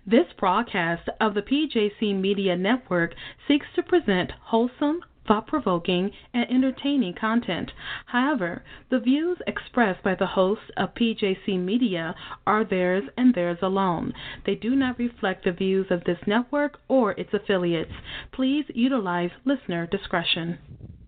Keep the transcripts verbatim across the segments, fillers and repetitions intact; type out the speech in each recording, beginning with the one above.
This broadcast of the P J C Media Network seeks to present wholesome, thought-provoking, and entertaining content. However, the views expressed by the hosts of P J C Media are theirs and theirs alone. They do not reflect the views of this network or its affiliates. Please utilize listener discretion.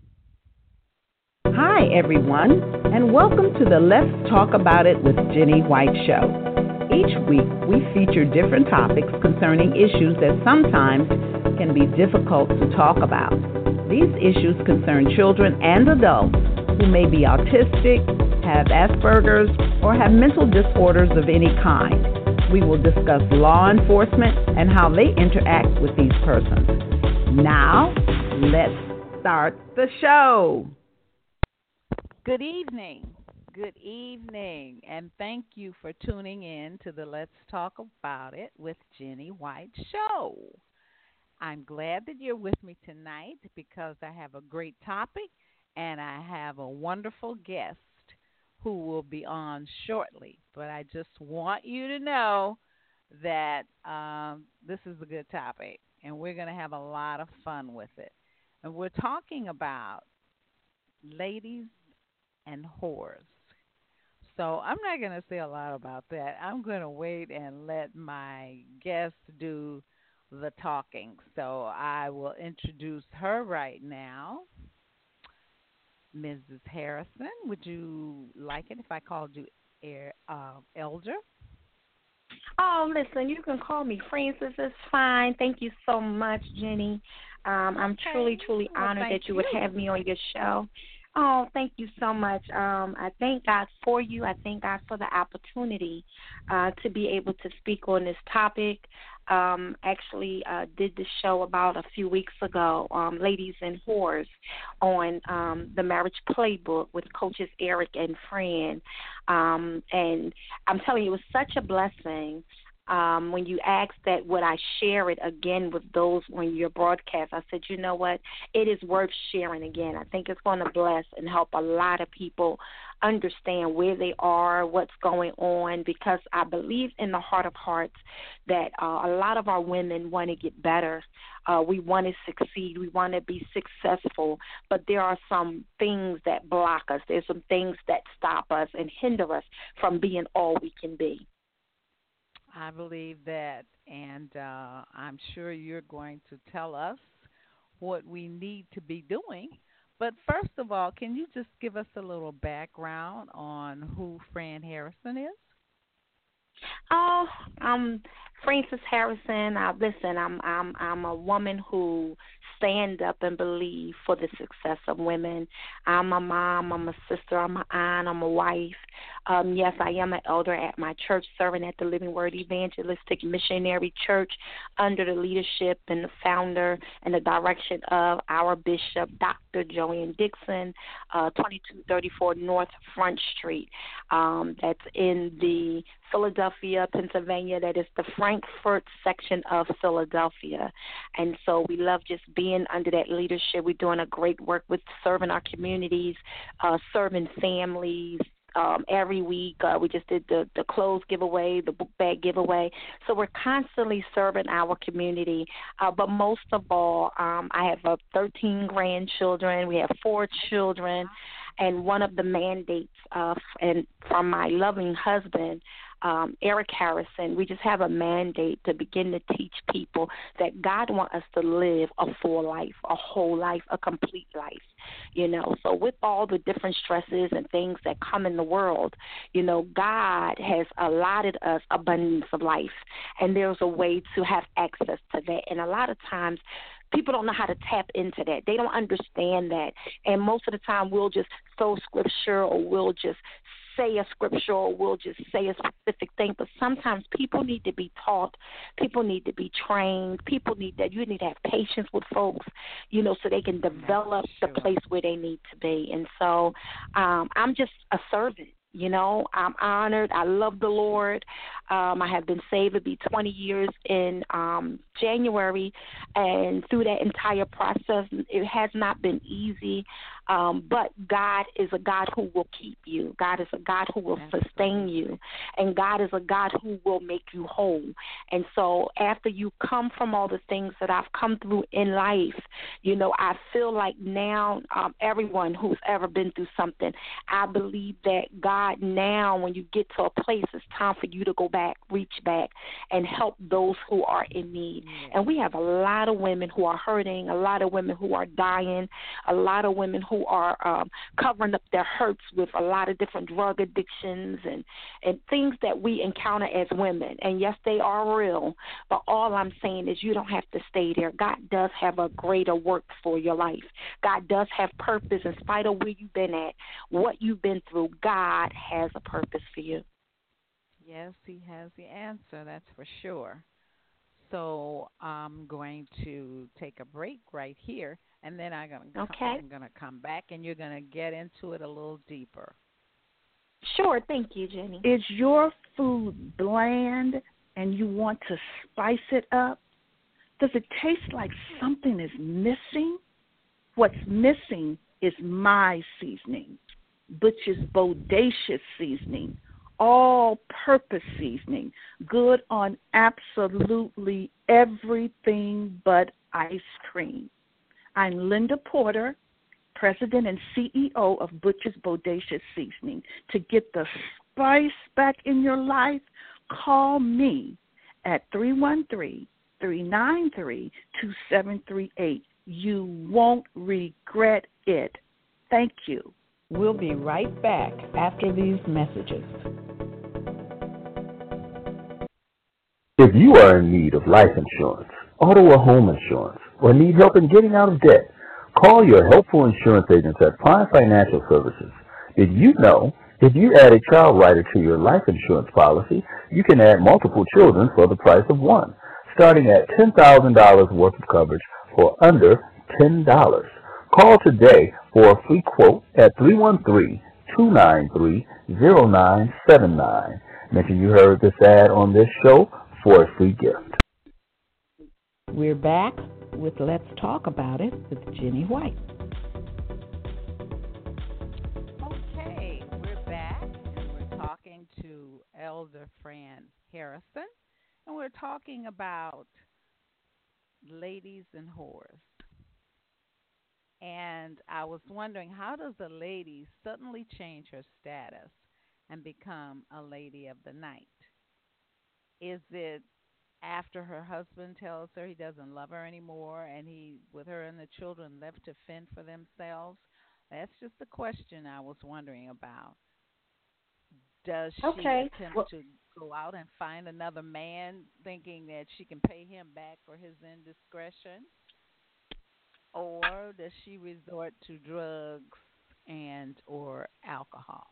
Hi, everyone, and welcome to the Let's Talk About It with Jenny White show. Each week, we feature different topics concerning issues that sometimes can be difficult to talk about. These issues concern children and adults who may be autistic, have Asperger's, or have mental disorders of any kind. We will discuss law enforcement and how they interact with these persons. Now, let's start the show. Good evening. Good evening, and thank you for tuning in to the Let's Talk About It with Jenny White show. I'm glad that you're with me tonight because I have a great topic and I have a wonderful guest who will be on shortly. But I just want you to know that um, this is a good topic, and we're going to have a lot of fun with it. And we're talking about ladies and whores. So I'm not going to say a lot about that. I'm going to wait and let my guest do the talking. So I will introduce her right now. Missus Harrison, would you like it if I called you er, uh, Elder? Oh, listen, you can call me Francis. It's fine. Thank you so much, Jenny. Um, I'm okay. truly, truly well, honored that you, you would have me on your show. Oh, thank you so much. Um, I thank God for you. I thank God for the opportunity uh, to be able to speak on this topic. Um, actually uh, did the show about a few weeks ago, um, Ladies and Whores, on um, the Marriage Playbook with Coaches Eric and Fran. Um, and I'm telling you, it was such a blessing. Um, when you asked that would I share it again with those on your broadcast, I said, you know what, it is worth sharing again. I think it's going to bless and help a lot of people understand where they are, what's going on, because I believe in the heart of hearts that uh, a lot of our women want to get better. Uh, we want to succeed. We want to be successful, but there are some things that block us. There's some things that stop us and hinder us from being all we can be. I believe that, and uh, I'm sure you're going to tell us what we need to be doing. But first of all, can you just give us a little background on who Fran Harrison is? Oh, um, Francis Harrison. Uh, listen, I'm I'm I'm a woman who stand up and believe for the success of women. I'm a mom. I'm a sister. I'm an aunt. I'm a wife. Um, yes, I am an elder at my church, serving at the Living Word Evangelistic Missionary Church under the leadership and the founder and the direction of our bishop, Doctor Joanne Dixon, uh, twenty-two thirty-four North Front Street. Um, that's in the Philadelphia, Pennsylvania. That is the Frankfurt section of Philadelphia. And so we love just being under that leadership. We're doing a great work with serving our communities, uh, serving families. Um, every week, uh, we just did the, the clothes giveaway, the book bag giveaway. So we're constantly serving our community. Uh, but most of all, um, I have uh, thirteen grandchildren. We have four children. And one of the mandates uh, and from my loving husband, um, Eric Harrison, we just have a mandate to begin to teach people that God wants us to live a full life, a whole life, a complete life, you know. So with all the different stresses and things that come in the world, you know, God has allotted us abundance of life, and there's a way to have access to that. And a lot of times people don't know how to tap into that. They don't understand that. And most of the time we'll just throw scripture or we'll just say a scripture or we'll just say a specific thing. But sometimes people need to be taught. People need to be trained. People need that. You need to have patience with folks, you know, so they can develop the place where they need to be. And so um, I'm just a servant. You know, I'm honored. I love the Lord. Um, I have been saved. It'll be twenty years in um, January. And through that entire process, it has not been easy. Um, but God is a God who will keep you. God is a God who will sustain you. And God is a God who will make you whole. And so after you come from all the things that I've come through in life, you know, I feel like now um, everyone who's ever been through something, I believe that God now, when you get to a place, it's time for you to go back, reach back, and help those who are in need. Yeah. And we have a lot of women who are hurting, a lot of women who are dying, a lot of women who are um, covering up their hurts with a lot of different drug addictions and, and things that we encounter as women. And yes, they are real, but all I'm saying is you don't have to stay there. God does have a greater work for your life. God does have purpose in spite of where you've been at, what you've been through. God has a purpose for you. Yes, he has the answer, that's for sure. So I'm going to take a break right here, and then I'm going to okay. I'm going to come back, and you're going to get into it a little deeper. Sure. Thank you, Jenny. Is your food bland and you want to spice it up? Does it taste like something is missing? What's missing is my seasoning, Butch's Bodacious seasoning, all-purpose seasoning, good on absolutely everything but ice cream. I'm Linda Porter, President and C E O of Butch's Bodacious Seasoning. To get the spice back in your life, call me at three one three, three nine three, two seven three eight. You won't regret it. Thank you. We'll be right back after these messages. If you are in need of life insurance, auto or home insurance, or need help in getting out of debt, call your helpful insurance agents at Prime Financial Services. Did you know if you add a child rider to your life insurance policy, you can add multiple children for the price of one, starting at ten thousand dollars worth of coverage for under ten dollars. Call today for a free quote at three one three, two nine three, zero nine seven nine. Mention you heard this ad on this show for a free gift. We're back with Let's Talk About It with Jenny White. Okay, we're back, and we're talking to Elder Fran Harrison, and we're talking about ladies and whores. And I was wondering, how does a lady suddenly change her status and become a lady of the night? Is it after her husband tells her he doesn't love her anymore and he, with her and the children, left to fend for themselves? That's just the question I was wondering about. Does she okay. attempt well, to go out and find another man thinking that she can pay him back for his indiscretion? Or does she resort to drugs and or alcohol?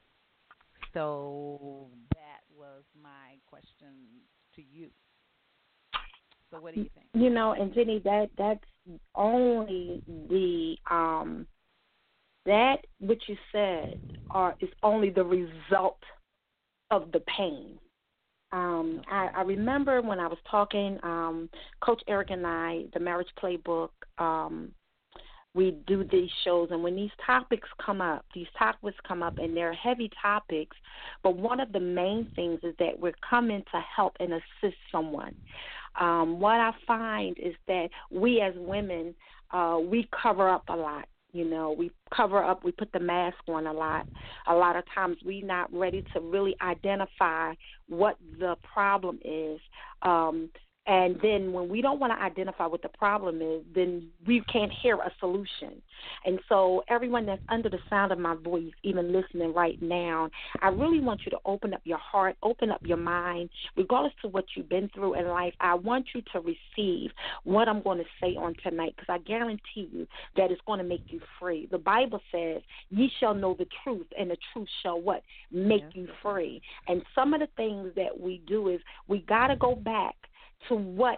So that was my question to you. So what do you think? You know, and Jenny, that that's only the um, that what you said are is only the result of the pain. Um, I, I remember when I was talking, um, Coach Eric and I, the Marriage Playbook, um, we do these shows, and when these topics come up, these topics come up, and they're heavy topics, but one of the main things is that we're coming to help and assist someone. Um, what I find is that we as women, uh, we cover up a lot. You know, we cover up, we put the mask on a lot. A lot of times we're not ready to really identify what the problem is. Um, and then when we don't want to identify what the problem is, then we can't hear a solution. And so everyone that's under the sound of my voice, even listening right now, I really want you to open up your heart, open up your mind, regardless to what you've been through in life. I want you to receive what I'm going to say on tonight, because I guarantee you that it's going to make you free. The Bible says, ye shall know the truth, and the truth shall what? Make yes. you free. And some of the things that we do is we got to go back to what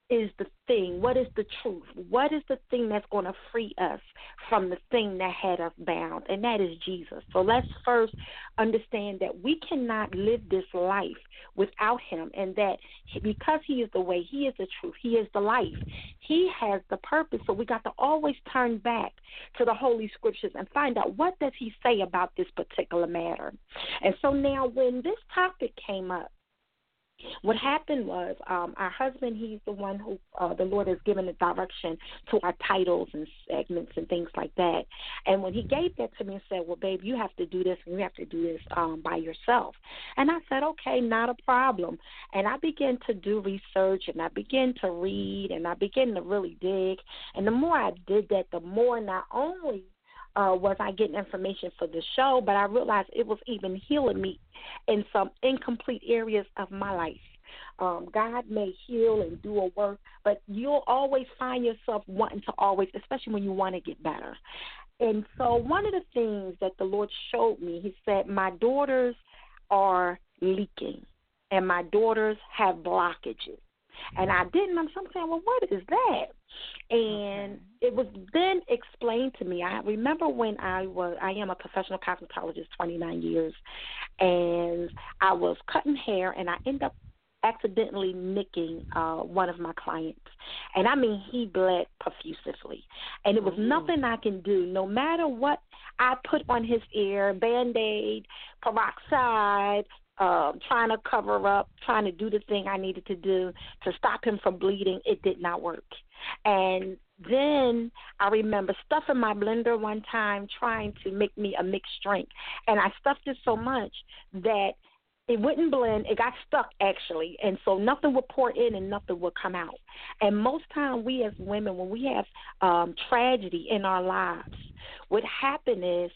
is the thing? What is the truth? What is the thing that's going to free us from the thing that had us bound? And that is Jesus. So let's first understand that we cannot live this life without him, and that because he is the way, he is the truth, he is the life, he has the purpose. So we got to always turn back to the Holy Scriptures and find out, what does he say about this particular matter? And so now when this topic came up, what happened was um, our husband, he's the one who uh, the Lord has given the direction to our titles and segments and things like that. And when he gave that to me and said, well, babe, you have to do this and you have to do this um, by yourself. And I said, okay, not a problem. And I began to do research, and I began to read, and I began to really dig. And the more I did that, the more not only Uh, was I getting information for the show, but I realized it was even healing me in some incomplete areas of my life. Um, God may heal and do a work, but you'll always find yourself wanting to always, especially when you want to get better. And so one of the things that the Lord showed me, he said, my daughters are leaking, and my daughters have blockages. And I didn't. I'm saying, well, what is that? And okay. It was then explained to me. I remember when I was, I am a professional cosmetologist, twenty-nine years, and I was cutting hair, and I ended up accidentally nicking uh, one of my clients. And I mean, he bled profusely. And it was mm-hmm. nothing I can do, no matter what I put on his ear, Band-Aid, peroxide, Uh, trying to cover up, trying to do the thing I needed to do to stop him from bleeding. It did not work. And then I remember stuffing my blender one time, trying to make me a mixed drink. And I stuffed it so much that it wouldn't blend. It got stuck, actually. And so nothing would pour in and nothing would come out. And most time we as women, when we have um, tragedy in our lives, what happen is,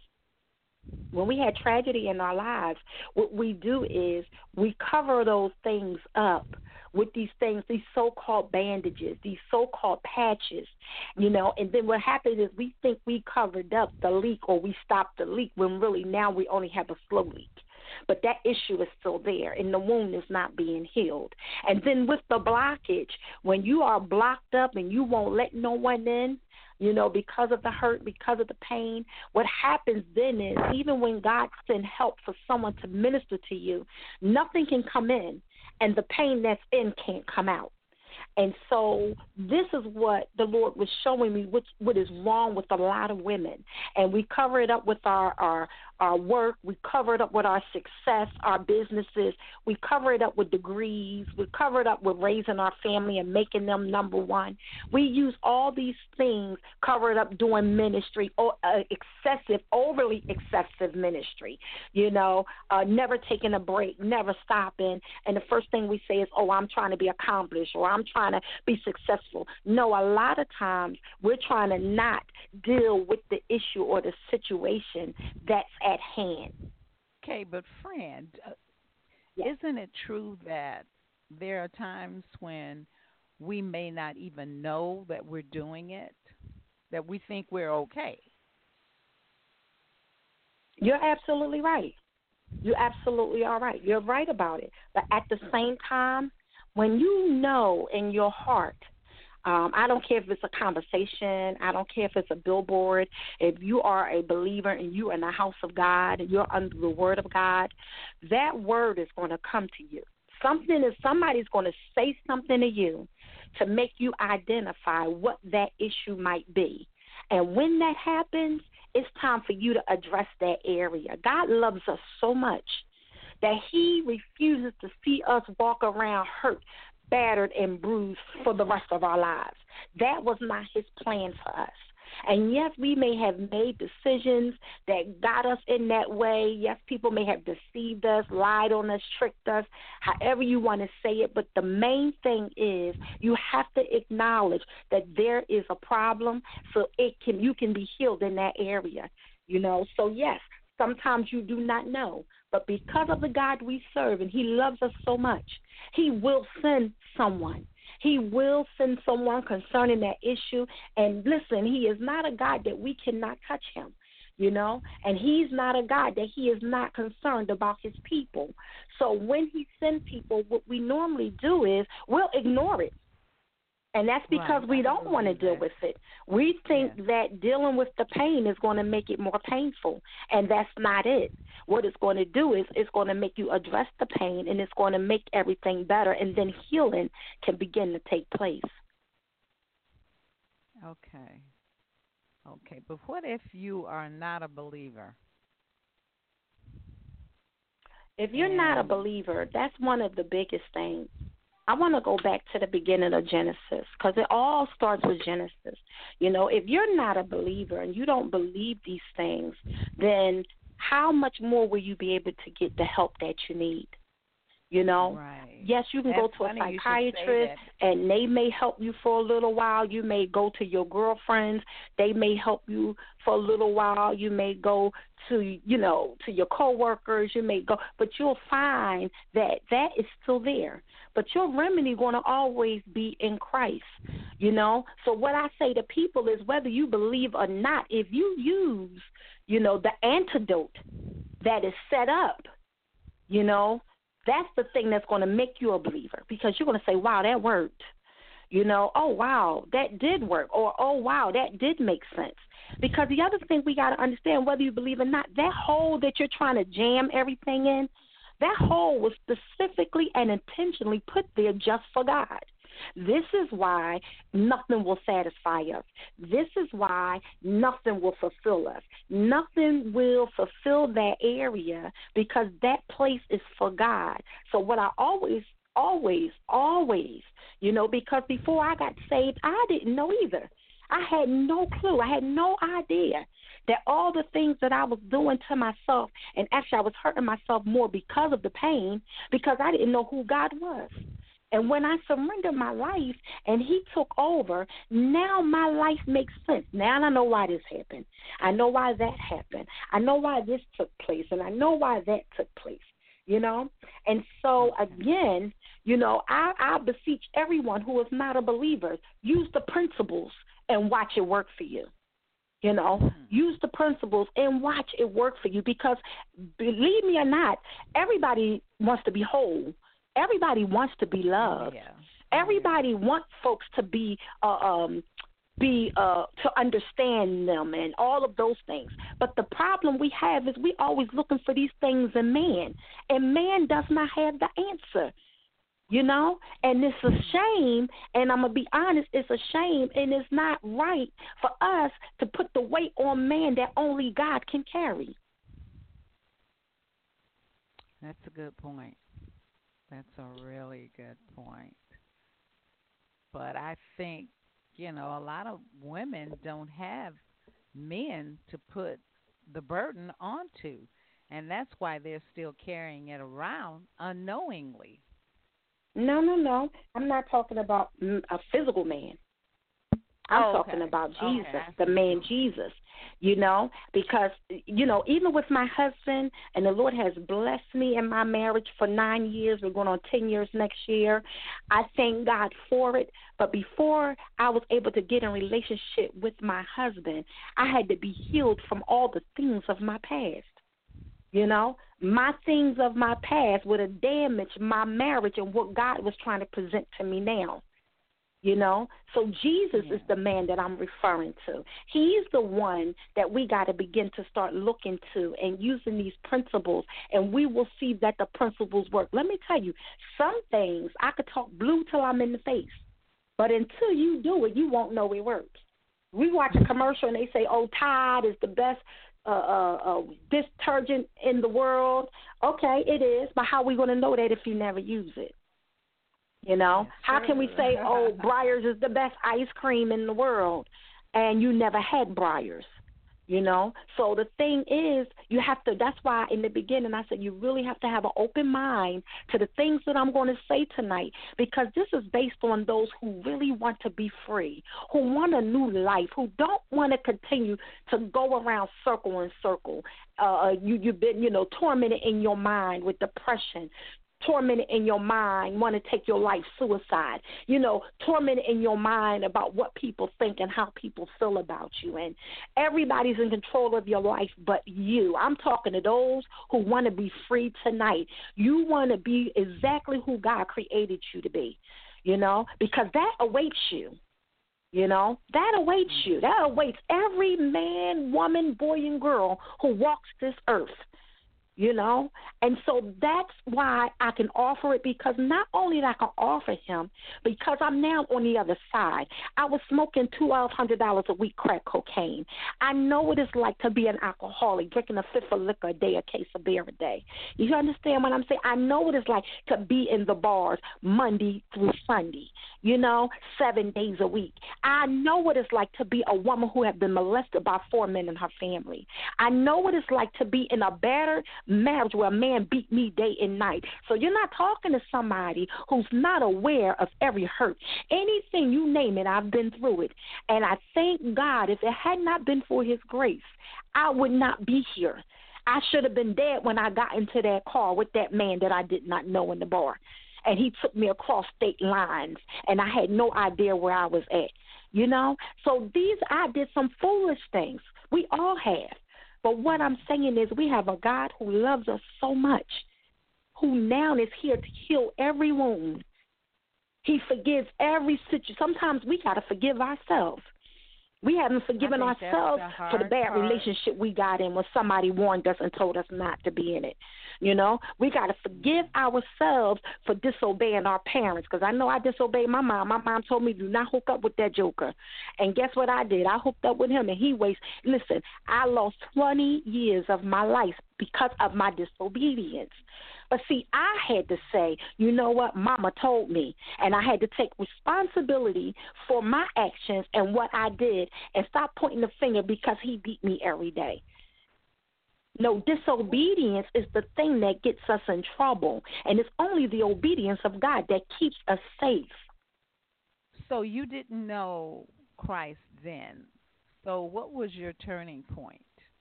when we had tragedy in our lives, what we do is we cover those things up with these things, these so-called bandages, these so-called patches, you know, and then what happens is we think we covered up the leak or we stopped the leak when really now we only have a slow leak. But that issue is still there, and the wound is not being healed. And then with the blockage, when you are blocked up and you won't let no one in, you know, because of the hurt, because of the pain, what happens then is, even when God sends help for someone to minister to you, nothing can come in, and the pain that's in can't come out. And so this is what the Lord was showing me, which, what is wrong with a lot of women. And we cover it up with our, our, our work. We cover it up with our success, our businesses. We cover it up with degrees. We cover it up with raising our family and making them number one. We use all these things, cover it up doing ministry, or uh, excessive, overly excessive ministry, you know, uh, never taking a break, never stopping. And the first thing we say is, oh, I'm trying to be accomplished, or I'm trying to be successful. No, a lot of times we're trying to not deal with the issue or the situation that's at hand. Okay, but friend, uh, yes. Isn't it true that there are times when we may not even know that we're doing it, that we think we're okay? You're absolutely right. You absolutely are right. You're right about it. But at the same time, when you know in your heart, um, I don't care if it's a conversation, I don't care if it's a billboard, if you are a believer and you're in the house of God and you're under the word of God, that word is going to come to you. Something is, somebody's going to say something to you to make you identify what that issue might be. And when that happens, it's time for you to address that area. God loves us so much that he refuses to see us walk around hurt, battered, and bruised for the rest of our lives. That was not his plan for us. And yes, we may have made decisions that got us in that way. Yes, people may have deceived us, lied on us, tricked us, however you want to say it. But the main thing is you have to acknowledge that there is a problem so it can you can be healed in that area. You know, so yes, sometimes you do not know. But because of the God we serve, and he loves us so much, he will send someone. He will send someone concerning that issue. And listen, he is not a God that we cannot touch him, you know, and he's not a God that he is not concerned about his people. So when he sends people, what we normally do is we'll ignore it. And that's because right. we I don't want to believe deal that. with it. We think Yes. that dealing with the pain is going to make it more painful, and that's not it. What it's going to do is it's going to make you address the pain, and it's going to make everything better, and then healing can begin to take place. Okay. Okay. But what if you are not a believer? If you're not a And believer, that's one of the biggest things. I want to go back to the beginning of Genesis because it all starts with Genesis. You know, if you're not a believer and you don't believe these things, then how much more will you be able to get the help that you need? You know, right. yes, you can That's go to a funny you should say psychiatrist that. and they may help you for a little while. You may go to your girlfriends. They may help you for a little while. You may go to, you know, to your coworkers. You may go, but you'll find that that is still there. But your remedy going to always be in Christ, you know. So what I say to people is whether you believe or not, if you use, you know, the antidote that is set up, you know, that's the thing that's going to make you a believer because you're going to say, wow, that worked. You know, oh, wow, that did work. Or, oh, wow, that did make sense. Because the other thing we got to understand, whether you believe or not, that hole that you're trying to jam everything in, that hole was specifically and intentionally put there just for God. This is why nothing will satisfy us. This is why nothing will fulfill us. Nothing will fulfill that area because that place is for God. So what I always, always, always, you know, because before I got saved, I didn't know either. I had no clue. I had no idea that all the things that I was doing to myself, and actually I was hurting myself more because of the pain, because I didn't know who God was. And when I surrendered my life and he took over, now my life makes sense. Now I know why this happened. I know why that happened. I know why this took place, and I know why that took place, you know. And so, again, you know, I, I beseech everyone who is not a believer, use the principles and watch it work for you. You know, use the principles and watch it work for you because, believe me or not, everybody wants to be whole. Everybody wants to be loved. Yeah. Everybody yeah. wants folks to be uh, um, be uh, to understand them and all of those things. But the problem we have is we always looking for these things in man, and man does not have the answer. You know, and it's a shame, and I'm going to be honest, it's a shame, and it's not right for us to put the weight on man that only God can carry. That's a good point. That's a really good point. But I think, you know, a lot of women don't have men to put the burden onto, and that's why they're still carrying it around unknowingly. No, no, no. I'm not talking about a physical man. I'm oh, okay. talking about Jesus, okay. the man Jesus, you know, because, you know, even with my husband, and the Lord has blessed me in my marriage for nine years. We're going on ten years next year. I thank God for it. But before I was able to get in relationship with my husband, I had to be healed from all the things of my past. You know, my things of my past would have damaged my marriage and what God was trying to present to me now. You know, so Jesus yeah. is the man that I'm referring to. He's the one that we got to begin to start looking to and using these principles, and we will see that the principles work. Let me tell you, some things I could talk blue till I'm in the face, but until you do it, you won't know it works. We watch a commercial and they say, oh, Tide is the best Uh, uh, uh, detergent in the world. Okay, it is, but how are we going to know that if you never use it? You know, That's how true. can we say, oh, Breyers is the best ice cream in the world, and you never had Breyers? You know, so the thing is, you have to, that's why in the beginning I said you really have to have an open mind to the things that I'm going to say tonight, because this is based on those who really want to be free, who want a new life, who don't want to continue to go around circle and circle. Uh, you, you've been, you know, tormented in your mind with depression, tormented in your mind, want to take your life, suicide, you know, tormented in your mind about what people think and how people feel about you. And everybody's in control of your life but you. I'm talking to those who want to be free tonight. You want to be exactly who God created you to be. you know, because that awaits you. You know, that awaits you. That awaits every man, woman, boy, and girl who walks this earth. You know, and so that's why I can offer it, because not only that I can offer him, because I'm now on the other side. I was smoking twelve hundred dollars a week crack cocaine. I know what it's like to be an alcoholic, drinking a fifth of liquor a day, a case of beer a day. You understand what I'm saying? I know what it's like to be in the bars Monday through Sunday, you know, seven days a week. I know what it's like to be a woman who had been molested by four men in her family. I know what it's like to be in a battered marriage where a man beat me day and night. So you're not talking to somebody who's not aware of every hurt. Anything, you name it, I've been through it. And I thank God, if it had not been for his grace, I would not be here. I should have been dead when I got into that car with that man that I did not know in the bar. And he took me across state lines, and I had no idea where I was at. You know? So these, I did some foolish things. We all have. But what I'm saying is we have a God who loves us so much, who now is here to heal every wound. He forgives every situation. Sometimes we got to forgive ourselves. We haven't forgiven ourselves the for the bad part. relationship we got in when somebody warned us and told us not to be in it. You know, we got to forgive ourselves for disobeying our parents, because I know I disobeyed my mom. My mom told me do not hook up with that joker. And guess what I did? I hooked up with him, and he wasted. Listen, I lost twenty years of my life because of my disobedience. But see, I had to say, you know what, Mama told me, and I had to take responsibility for my actions and what I did and stop pointing the finger because he beat me every day. No, disobedience is the thing that gets us in trouble, and it's only the obedience of God that keeps us safe. So you didn't know Christ then. So what was your turning point?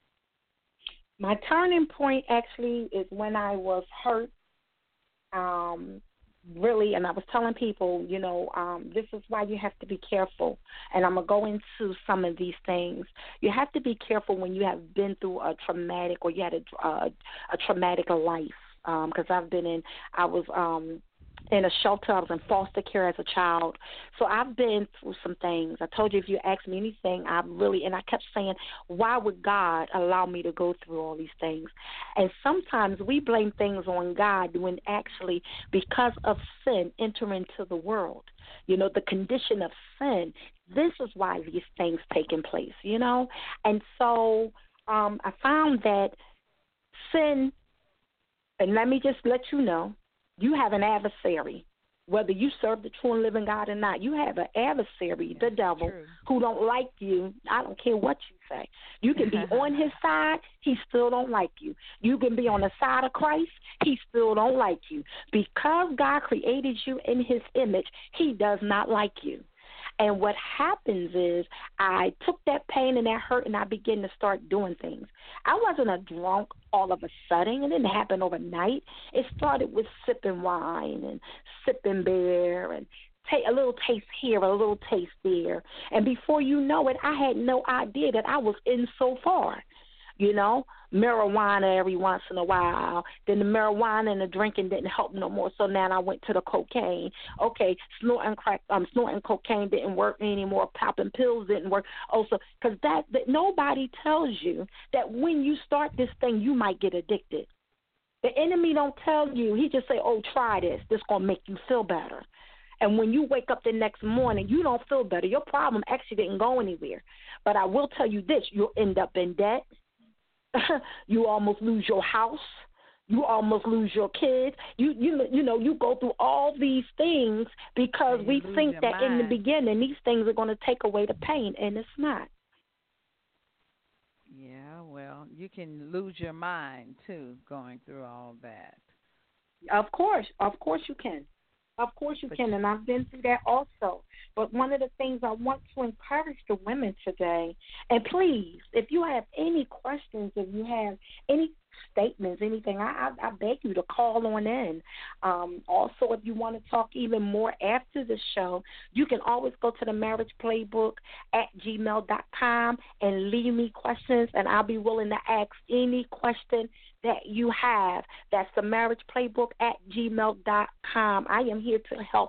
My turning point actually is when I was hurt, um, really, and I was telling people, you know, um, this is why you have to be careful. And I'm going to go into some of these things. You have to be careful when you have been through a traumatic or you had a, uh, a traumatic life, because um, I've been in, I was um, in a shelter. I was in foster care as a child. So I've been through some things. I told you if you ask me anything, I really, and I kept saying, why would God allow me to go through all these things? And sometimes we blame things on God when actually because of sin entering into the world, you know, the condition of sin, this is why these things taking place, you know? And so um, I found that sin, and let me just let you know, you have an adversary. Whether you serve the true and living God or not, you have an adversary, the devil, true. who don't like you. I don't care what you say. You can be on his side, he still don't like you. You can be on the side of Christ, he still don't like you. Because God created you in his image, he does not like you. And what happens is I took that pain and that hurt and I began to start doing things. I wasn't a drunk all of a sudden. It didn't happen overnight. It started with sipping wine and sipping beer and take a little taste here, a little taste there. And before you know it, I had no idea that I was in so far. You know, marijuana every once in a while. Then the marijuana and the drinking didn't help no more. So now I went to the cocaine. Okay, snorting crack, um, snorting cocaine didn't work anymore. Popping pills didn't work. Also, because that, that nobody tells you that when you start this thing, you might get addicted. The enemy don't tell you. He just say, "Oh, try this. This gonna make you feel better." And when you wake up the next morning, you don't feel better. Your problem actually didn't go anywhere. But I will tell you this: you'll end up in debt. You almost lose your house. You almost lose your kids. You you you know you go through all these things because we think that mind. in the beginning these things are going to take away the pain, and it's not. Yeah, well, you can lose your mind too going through all that. Of course, of course you can. Of course you can, and I've been through that also. But one of the things I want to encourage the women today, and please, if you have any questions, if you have any statements, anything, I, I, I beg you to call on in. Um, also, if you want to talk even more after the show, you can always go to the marriage playbook at gmail dot com and leave me questions, and I'll be willing to ask any question that you have. That's the marriage playbook at gmail dot com. I am here to help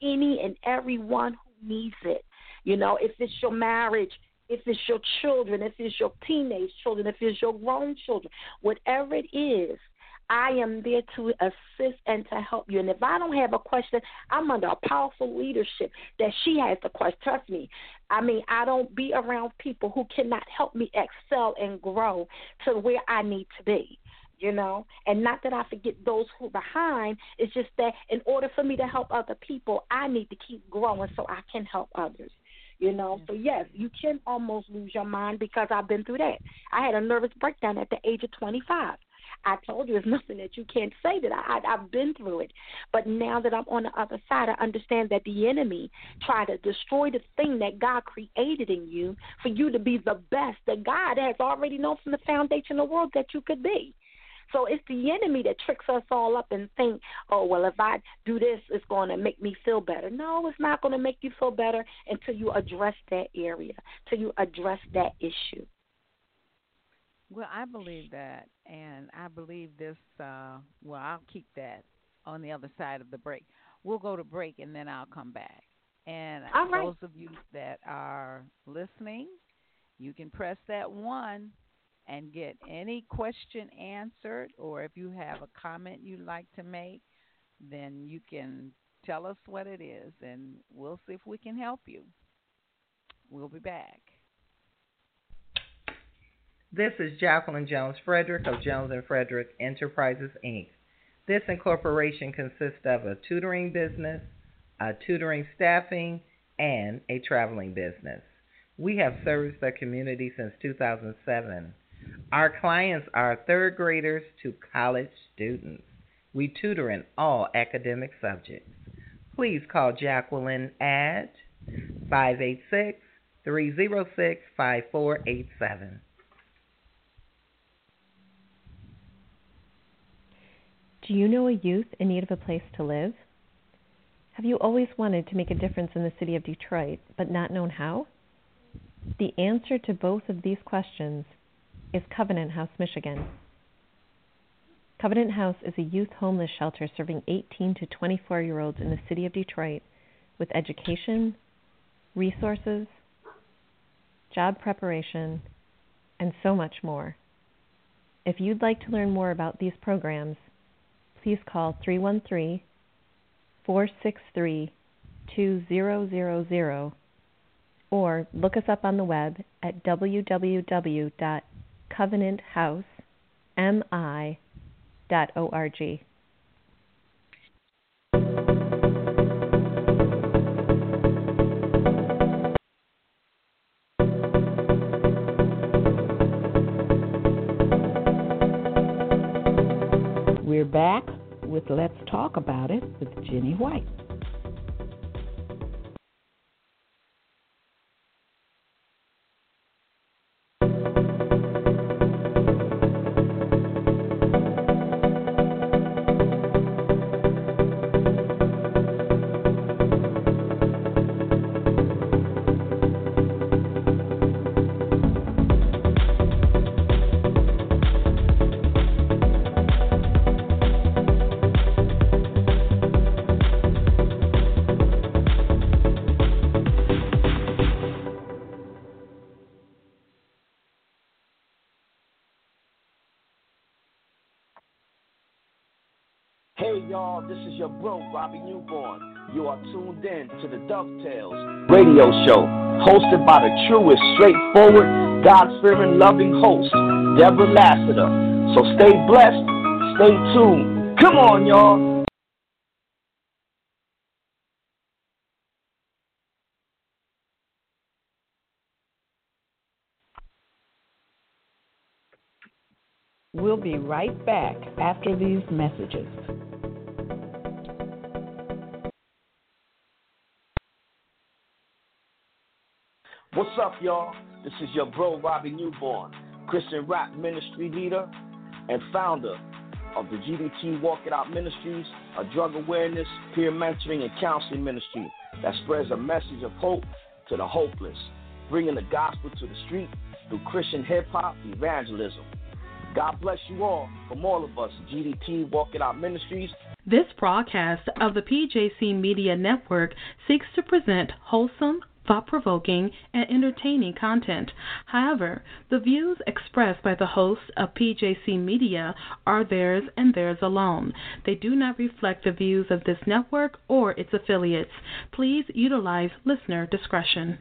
any and everyone who needs it. You know, if it's your marriage, if it's your children, if it's your teenage children, if it's your grown children, whatever it is, I am there to assist and to help you. And if I don't have a question, I'm under a powerful leadership that she has the question. Trust me. I mean, I don't be around people who cannot help me excel and grow to where I need to be, you know. And not that I forget those who are behind. It's just that in order for me to help other people, I need to keep growing so I can help others. You know, so yes, you can almost lose your mind because I've been through that. I had a nervous breakdown at the age of twenty-five. I told you, it's nothing that you can't say that I, I, I've been through it. But now that I'm on the other side, I understand that the enemy tried to destroy the thing that God created in you for you to be the best that God has already known from the foundation of the world that you could be. So it's the enemy that tricks us all up and think, oh, well, if I do this, it's going to make me feel better. No, it's not going to make you feel better until you address that area, till you address that issue. Well, I believe that, and I believe this, uh, well, I'll keep that on the other side of the break. We'll go to break, and then I'll come back. And all right. Those of you that are listening, you can press that one and get any question answered, or if you have a comment you'd like to make, then you can tell us what it is, and we'll see if we can help you. We'll be back. This is Jacqueline Jones Frederick of Jones and Frederick Enterprises, Incorporated. This incorporation consists of a tutoring business, a tutoring staffing, and a traveling business. We have serviced the community since two thousand seven. Our clients are third graders to college students. We tutor in all academic subjects. Please call Jacqueline at five eight six, three zero six, five four eight seven. Do you know a youth in need of a place to live? Have you always wanted to make a difference in the city of Detroit, but not known how? The answer to both of these questions is Covenant House, Michigan. Covenant House is a youth homeless shelter serving eighteen to twenty-four-year-olds in the city of Detroit with education, resources, job preparation, and so much more. If you'd like to learn more about these programs, please call three one three, four six three, two zero zero zero or look us up on the web at w w w dot covenant house mi dot org. We're back with Let's Talk About It with Jenny White. Hey y'all, this is your bro, Robbie Newborn. You are tuned in to the Dovetails radio show, hosted by the truest, straightforward, God-fearing, loving host, Deborah Lassiter. So stay blessed, stay tuned. Come on, y'all. We'll be right back after these messages. What's up, y'all? This is your bro, Robbie Newborn, Christian rap ministry leader and founder of the G D T Walk It Out Ministries, a drug awareness, peer mentoring, and counseling ministry that spreads a message of hope to the hopeless, bringing the gospel to the street through Christian hip-hop evangelism. God bless you all. From all of us, G D T Walk It Out Ministries, This broadcast of the P J C Media Network seeks to present wholesome, thought-provoking, and entertaining content. However, the views expressed by the hosts of P J C Media are theirs and theirs alone. They do not reflect the views of this network or its affiliates. Please utilize listener discretion.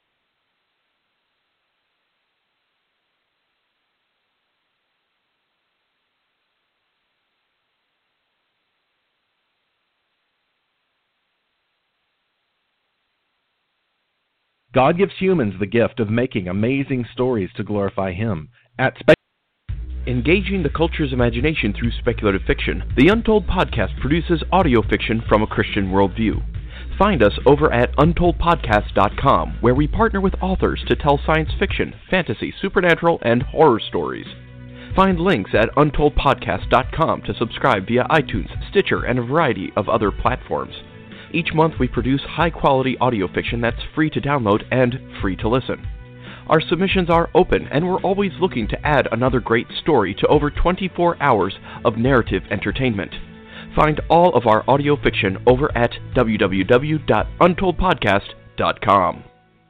God gives humans the gift of making amazing stories to glorify Him. At Spe- Engaging the culture's imagination through speculative fiction, the Untold Podcast produces audio fiction from a Christian worldview. Find us over at untold podcast dot com, where we partner with authors to tell science fiction, fantasy, supernatural, and horror stories. Find links at untold podcast dot com to subscribe via iTunes, Stitcher, and a variety of other platforms. Each month we produce high-quality audio fiction that's free to download and free to listen. Our submissions are open, and we're always looking to add another great story to over twenty-four hours of narrative entertainment. Find all of our audio fiction over at w w w dot untold podcast dot com.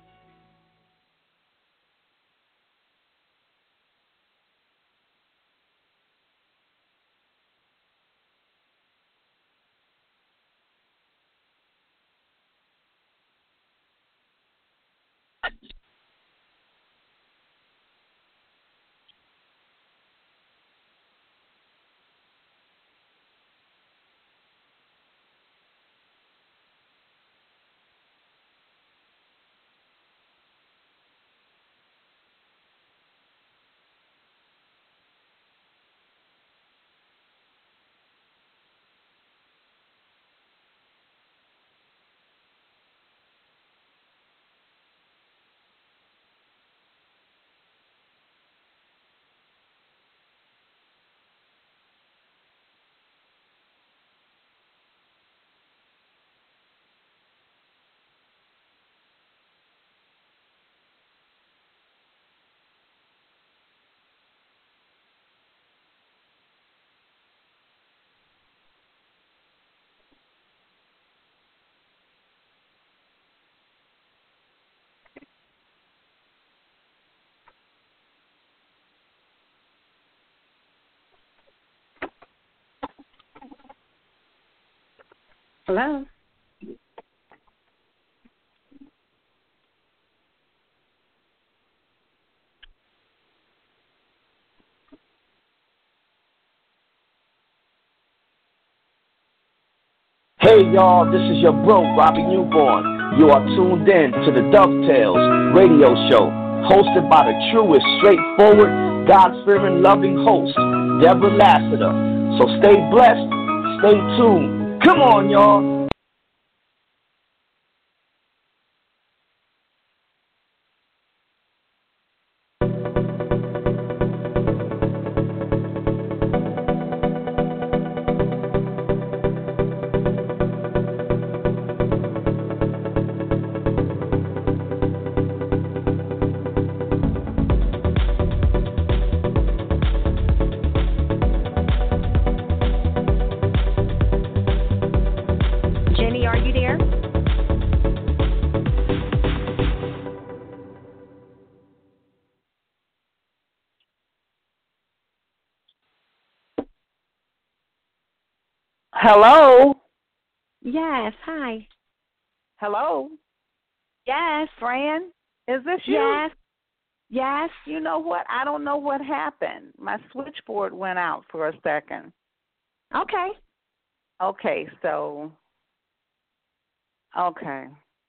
Hello. Hey y'all, this is your bro, Robbie Newborn. You are tuned in to the Dovetails radio show, hosted by the truest, straightforward, God-fearing, loving host, Deborah Lassiter. So stay blessed, stay tuned. Come on, y'all. Hello? Yes, hi. Hello? Yes. Fran? Is this you? Yes. Yes. You know what? I don't know what happened. My switchboard went out for a second. Okay. Okay, so, okay.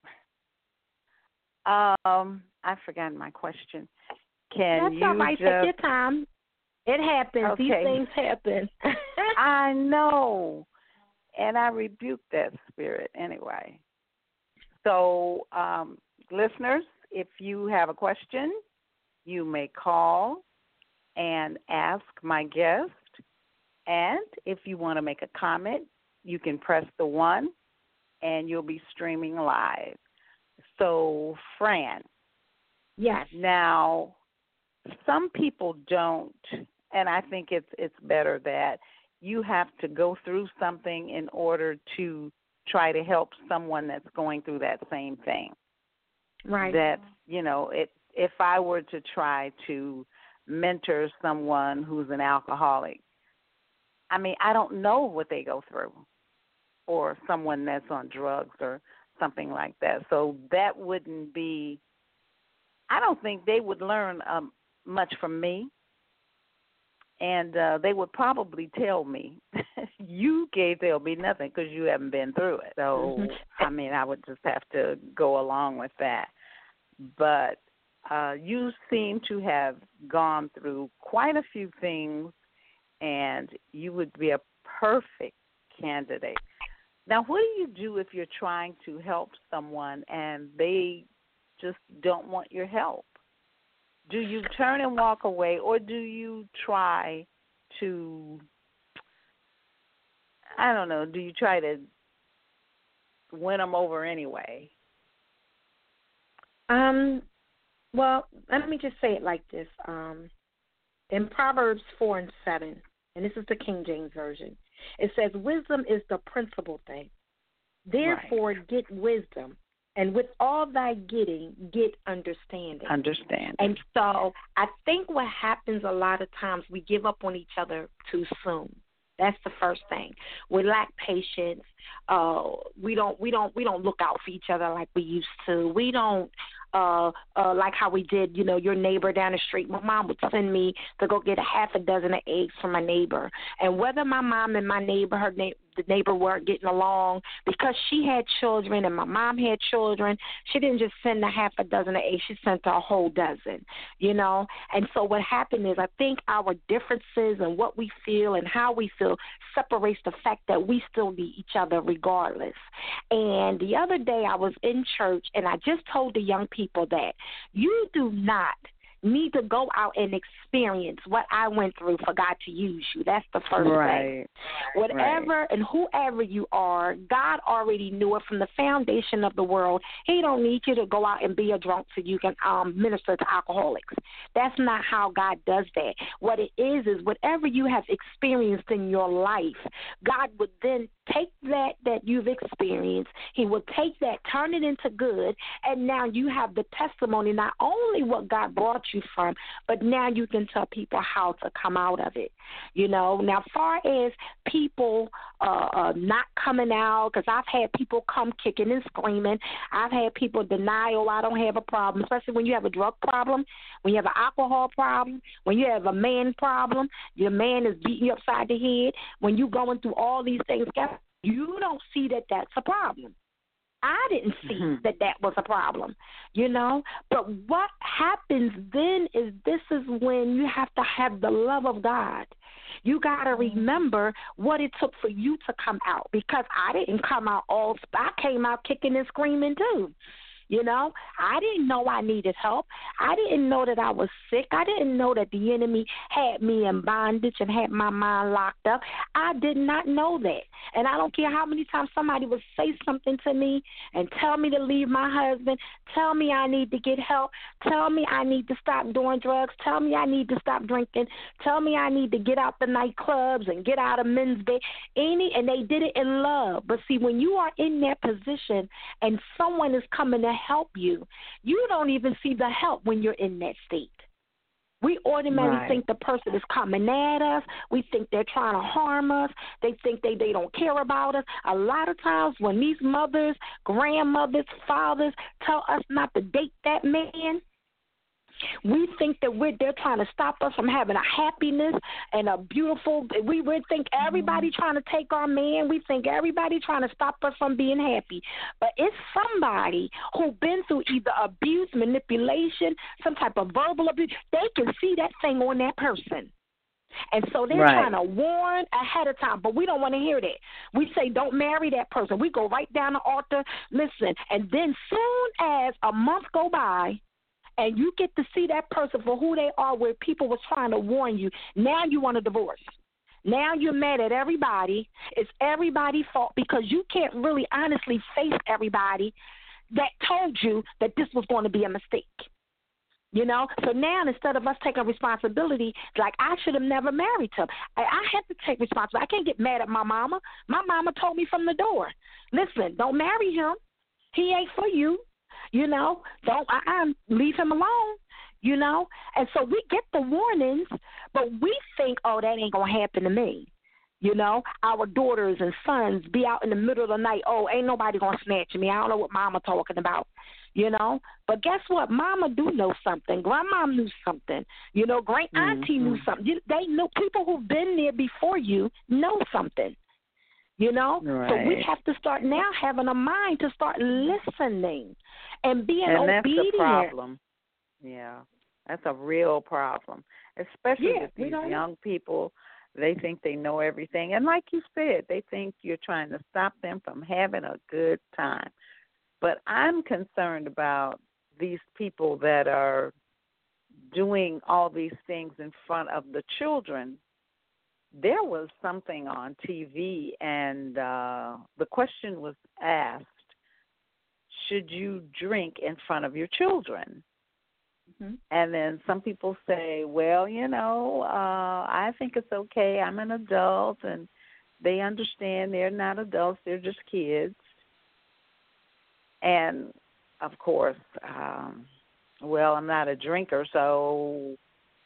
Um, I forgot my question. Can That's you all right. just... Take your time. It happens. Okay. These things happen. I know. And I rebuke that spirit anyway. So, um, listeners, if you have a question, you may call and ask my guest. And if you want to make a comment, you can press the one, and you'll be streaming live. So, Fran. Yes. Now, some people don't, and I think it's it's better that you have to go through something in order to try to help someone that's going through that same thing. Right. That, you know, it, if I were to try to mentor someone who's an alcoholic, I mean, I don't know what they go through, or someone that's on drugs or something like that. So that wouldn't be, I don't think they would learn um, much from me. And uh, they would probably tell me, you can't tell me nothing because you haven't been through it. So, mm-hmm. I mean, I would just have to go along with that. But uh, you seem to have gone through quite a few things, and you would be a perfect candidate. Now, what do you do if you're trying to help someone and they just don't want your help? Do you turn and walk away, or do you try to, I don't know, do you try to win them over anyway? Um, well, let me just say it like this. Um, in Proverbs four and seven, and this is the King James Version, it says, wisdom is the principal thing. Therefore, right. Get wisdom. And with all thy getting, get understanding. Understanding. And so I think what happens a lot of times, we give up on each other too soon. That's the first thing. We lack patience. Uh, we don't. We don't. We don't look out for each other like we used to. We don't. Uh, uh, like how we did, you know, your neighbor down the street. My mom would send me to go get a half a dozen of eggs from my neighbor. And whether my mom and my neighbor, her na- the neighbor weren't getting along, because she had children and my mom had children, she didn't just send a half a dozen of eggs. She sent a whole dozen, you know. And so what happened is, I think our differences and what we feel and how we feel separates the fact that we still need each other regardless. And the other day I was in church, and I just told the young people that you do not need to go out and experience what I went through for God to use you. That's the first right. thing. Whatever right. and whoever you are, God already knew it from the foundation of the world. He don't need you to go out and be a drunk so you can um, minister to alcoholics. That's not how God does that. What it is is whatever you have experienced in your life, God would then take that that you've experienced. He will take that, turn it into good, and now you have the testimony, not only what God brought you from, but now you can tell people how to come out of it. You know, now far as people uh, uh, not coming out, because I've had people come kicking and screaming. I've had people deny, oh, I don't have a problem, especially when you have a drug problem, when you have an alcohol problem, when you have a man problem, your man is beating you upside the head, when you're going through all these things, you don't see that that's a problem. I didn't see mm-hmm. that that was a problem, you know. But what happens then is this is when you have to have the love of God. You got to remember what it took for you to come out, because I didn't come out all – I came out kicking and screaming too. You know, I didn't know I needed help. I didn't know that I was sick. I didn't know that the enemy had me in bondage and had my mind locked up. I did not know that. And I don't care how many times somebody would say something to me and tell me to leave my husband, tell me I need to get help, tell me I need to stop doing drugs, tell me I need to stop drinking, tell me I need to get out the nightclubs and get out of men's bed. Any, and they did it in love. But see, when you are in that position and someone is coming to help you, you don't even see the help when you're in that state. We automatically right. think the person is coming at us. We think they're trying to harm us. They think they, they don't care about us. A lot of times when these mothers, grandmothers, fathers tell us not to date that man, we think that we're they're trying to stop us from having a happiness and a beautiful. We we think everybody trying to take our man. We think everybody trying to stop us from being happy. But it's somebody who's been through either abuse, manipulation, some type of verbal abuse. They can see that thing on that person. And so they're right. trying to warn ahead of time, but we don't want to hear that. We say, don't marry that person. We go right down the altar, listen, and then soon as a month go by, and you get to see that person for who they are, where people were trying to warn you, now you want a divorce. Now you're mad at everybody. It's everybody's fault because you can't really honestly face everybody that told you that this was going to be a mistake. You know, so now instead of us taking responsibility, like I should have never married him. I, I have to take responsibility. I can't get mad at my mama. My mama told me from the door, listen, don't marry him. He ain't for you. You know, don't I, I leave him alone. You know, and so we get the warnings, but we think, oh, that ain't gonna happen to me. You know, our daughters and sons be out in the middle of the night. Oh, ain't nobody gonna snatch me. I don't know what mama talking about. You know, but guess what? Mama do know something. Grandma knew something. You know, great auntie mm-hmm. knew something. You, they know people who've been there before you know something. You know, right. So we have to start now having a mind to start listening and being and obedient. That's the problem. Yeah, that's a real problem, especially yeah, with these young people. They think they know everything, and like you said, they think you're trying to stop them from having a good time. But I'm concerned about these people that are doing all these things in front of the children. There was something on T V, and uh, the question was asked, should you drink in front of your children? Mm-hmm. And then some people say, well, you know, uh, I think it's okay. I'm an adult, and they understand they're not adults. They're just kids. And, of course, um, well, I'm not a drinker, so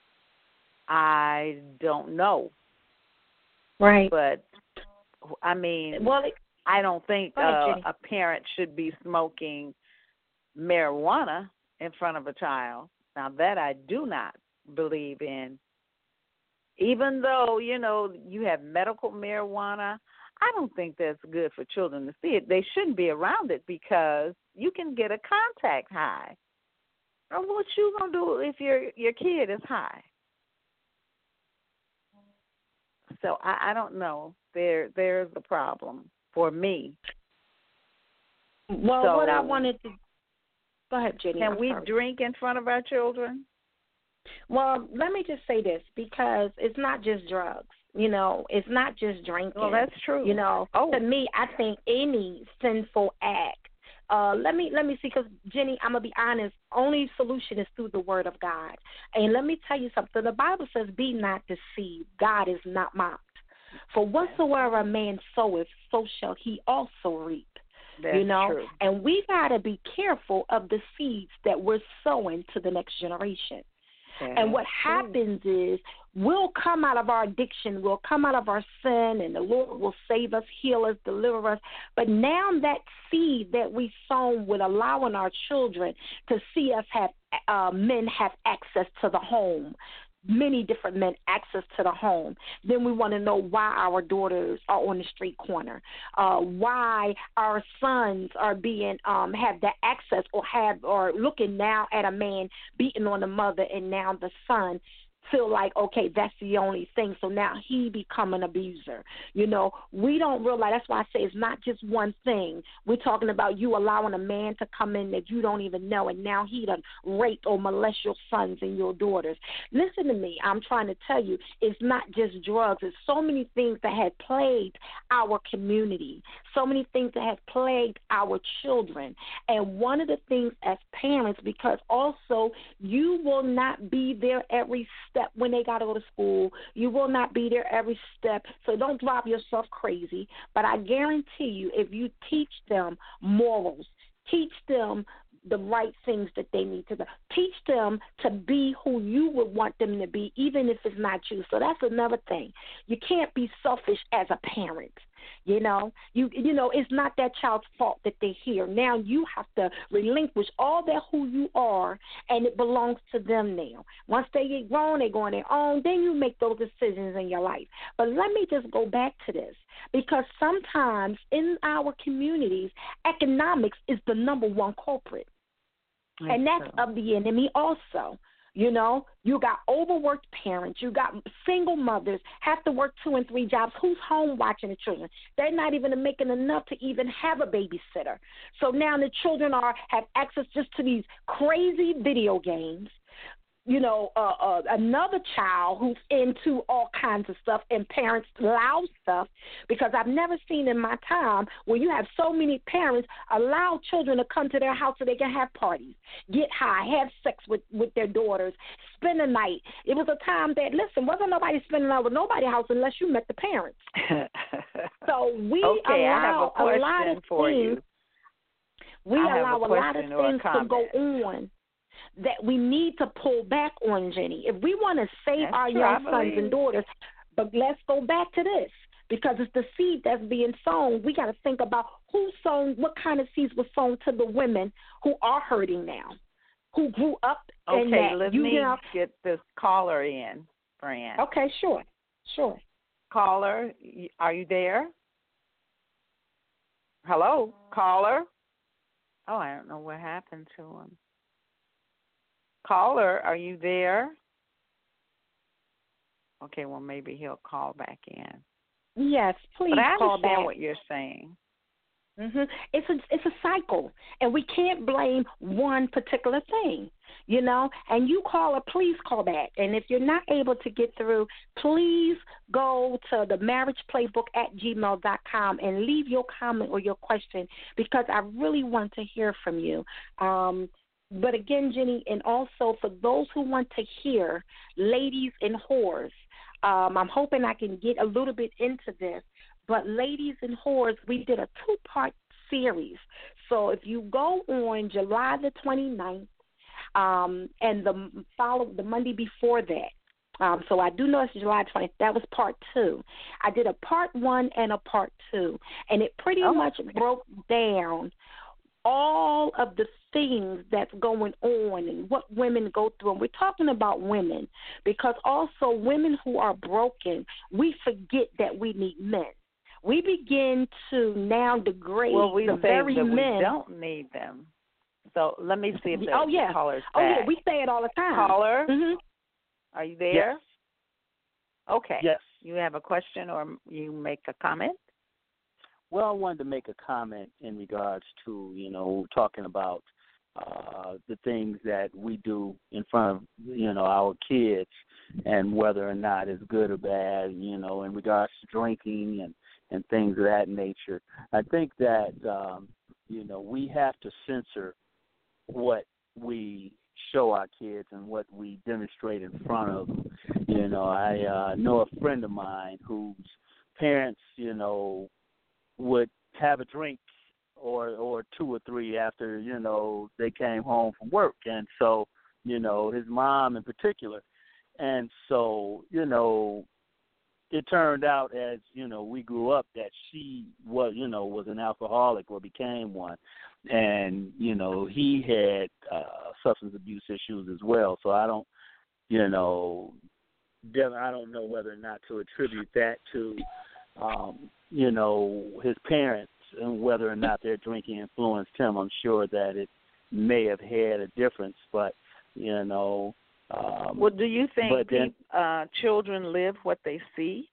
I don't know. Right. But, I mean, well, it, I don't think ahead, uh, a parent should be smoking marijuana in front of a child. Now, that I do not believe in. Even though, you know, you have medical marijuana, I don't think that's good for children to see it. They shouldn't be around it because you can get a contact high. Or what you gonna do if your your kid is high? So I, I don't know. There there's a problem for me. Well, so, what I wanted to go ahead, Jenny. Can I'm we sorry. drink in front of our children? Well, let me just say this, because it's not just drugs. You know, it's not just drinking. Well, that's true. You know, oh. to me, I think any sinful act. Uh, let me let me see, because Jenny, I'm gonna be honest. Only solution is through the Word of God. And let me tell you something. The Bible says, "Be not deceived. God is not mocked. For whatsoever a man soweth, so shall he also reap." That's you know, true. And we gotta be careful of the seeds that we're sowing to the next generation. That's and what true. happens is we'll come out of our addiction, we'll come out of our sin, and the Lord will save us, heal us, deliver us. But now that seed that we sown with allowing our children to see us have uh, men have access to the home, many different men access to the home. Then we want to know why our daughters are on the street corner, uh, why our sons are being um, have that access or have or looking now at a man beating on the mother, and now the son feel like, okay, that's the only thing. So now he become an abuser. You know, we don't realize. That's why I say it's not just one thing. We're talking about you allowing a man to come in that you don't even know, and now he done raped or molest your sons and your daughters. Listen to me. I'm trying to tell you, it's not just drugs. It's so many things that have plagued our community, so many things that have plagued our children. And one of the things as parents, because also you will not be there every step when they got to go to school. You will not be there every step, so don't drive yourself crazy. But I guarantee you, if you teach them morals, teach them the right things that they need to do, teach them to be who you would want them to be, even if it's not you. So that's another thing. You can't be selfish as a parent. You know, you you know, it's not that child's fault that they're here. Now you have to relinquish all that who you are, and it belongs to them now. Once they get grown, they go on their own, then you make those decisions in your life. But let me just go back to this, because sometimes in our communities, economics is the number one culprit. That's and that's true. Of the enemy also. You know, you got overworked parents. You got single mothers have to work two and three jobs. Who's home watching the children? They're not even making enough to even have a babysitter. So now the children are have access just to these crazy video games. you know, uh, uh, another child who's into all kinds of stuff and parents allow stuff, because I've never seen in my time where you have so many parents allow children to come to their house so they can have parties, get high, have sex with, with their daughters, spend a night. It was a time that, listen, wasn't nobody spending out with nobody's house unless you met the parents. So we okay, allow I have a, question a lot of for things. You. We I allow a, a lot of things to go on that we need to pull back on, Jenny. If we want to save That's our true, young sons and daughters, but let's go back to this, because it's the seed that's being sown. We got to think about who sown, what kind of seeds were sown to the women who are hurting now, who grew up okay, in that. let you me know, get this caller in, Fran. Okay, sure, sure. Caller, are you there? Hello, caller? Oh, I don't know what happened to him. Caller, are you there? Okay, well, maybe he'll call back in. Yes, please but I call understand back. what you're saying. Mm-hmm. It's a it's a cycle, and we can't blame one particular thing, you know. And you caller, please call back. And if you're not able to get through, please go to the marriage playbook at gmail dot com and leave your comment or your question, because I really want to hear from you. Um, But again, Jenny, and also for those who want to hear ladies and whores, um, I'm hoping I can get a little bit into this. But ladies and whores, we did a two-part series. So if you go on July the twenty-ninth um, and the follow the Monday before that, um, so I do know it's July twentieth. That was part two. I did a part one and a part two, and it pretty oh. much broke down all of the things that's going on and what women go through. And we're talking about women, because also women who are broken, we forget that we need men. We begin to now degrade well, we the say very that men. We don't need them. So let me see if the, oh, yeah. the caller's oh, back. yeah, we say it all the time. Caller, mm-hmm. Are you there? Yes. Okay. Yes. You have a question or you make a comment? Well, I wanted to make a comment in regards to, you know, talking about uh, the things that we do in front of, you know, our kids, and whether or not it's good or bad, you know, in regards to drinking and, and things of that nature. I think that, um, you know, we have to censor what we show our kids and what we demonstrate in front of them. You know, I uh, know a friend of mine whose parents, you know, would have a drink or or two or three after, you know, they came home from work. And so, you know, his mom in particular. And so, you know, it turned out as, you know, we grew up that she was, you know, was an alcoholic or became one. And, you know, he had uh, substance abuse issues as well. So I don't, you know, I don't know whether or not to attribute that to, um, you know, his parents and whether or not their drinking influenced him. I'm sure that it may have had a difference, but, you know. Um, well, do you think then, pe- uh, children live what they see?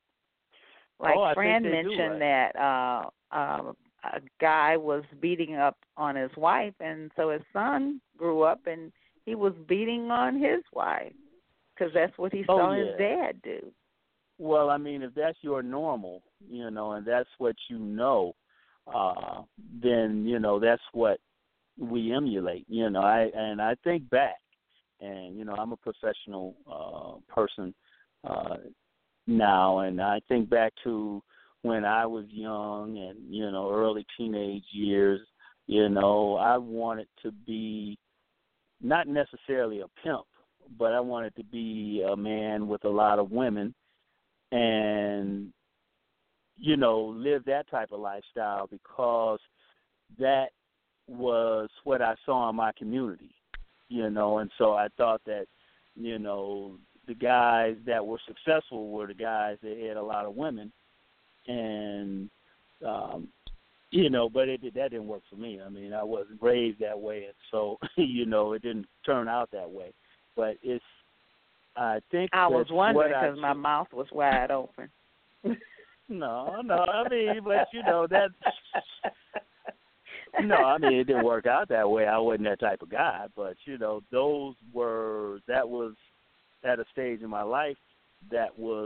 Like oh, Fran do, mentioned right? that uh, uh, a guy was beating up on his wife, and so his son grew up and he was beating on his wife because that's what he oh, saw yeah. his dad do. Well, I mean, if that's your normal, you know, and that's what you know, uh, then, you know, that's what we emulate, you know. I and I think back, and, you know, I'm a professional uh, person uh, now, and I think back to when I was young and, you know, early teenage years, you know, I wanted to be not necessarily a pimp, but I wanted to be a man with a lot of women and, you know, live that type of lifestyle because that was what I saw in my community, you know, and so I thought that, you know, the guys that were successful were the guys that had a lot of women, and, um, you know, but it that didn't work for me. I mean, I wasn't raised that way, and so, you know, it didn't turn out that way. But it's, I think I was wondering because my mouth was wide open. No, no, I mean, but you know that's No, I mean it didn't work out that way. I wasn't that type of guy, but you know, those were that was at a stage in my life that was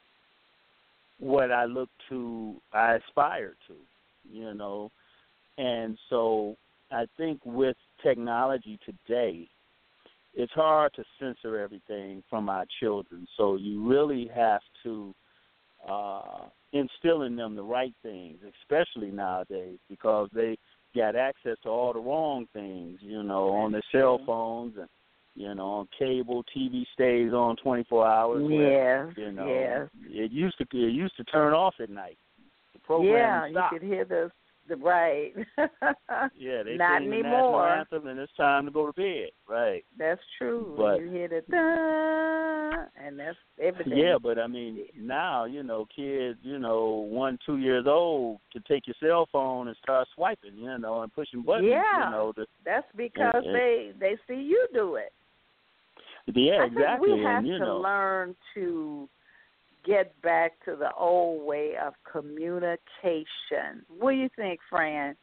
what I looked to, I aspired to, you know, and so I think with technology today, it's hard to censor everything from our children. So you really have to uh, instill in them the right things, especially nowadays, because they got access to all the wrong things, you know, on their cell phones and, you know, on cable. T V stays on twenty-four hours. Yes, where, you know, yes. It used to it used to turn off at night. The program Yeah, stopped. you could hear the the right. Yeah, they Not sing the anymore. national anthem and it's time to go to bed. Right. That's true. But you hear the da, and that's everything. yeah, but I mean now, you know, kids, you know, one, two years old can take your cell phone and start swiping, you know, and pushing buttons. Yeah, you know, to, that's because and, and, they they see you do it. Yeah, I exactly. think we have and, you to know, learn to get back to the old way of communication. What do you think, Fran?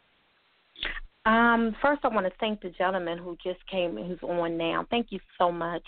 Um, first, I want to thank the gentleman who just came and who's on now. Thank you so much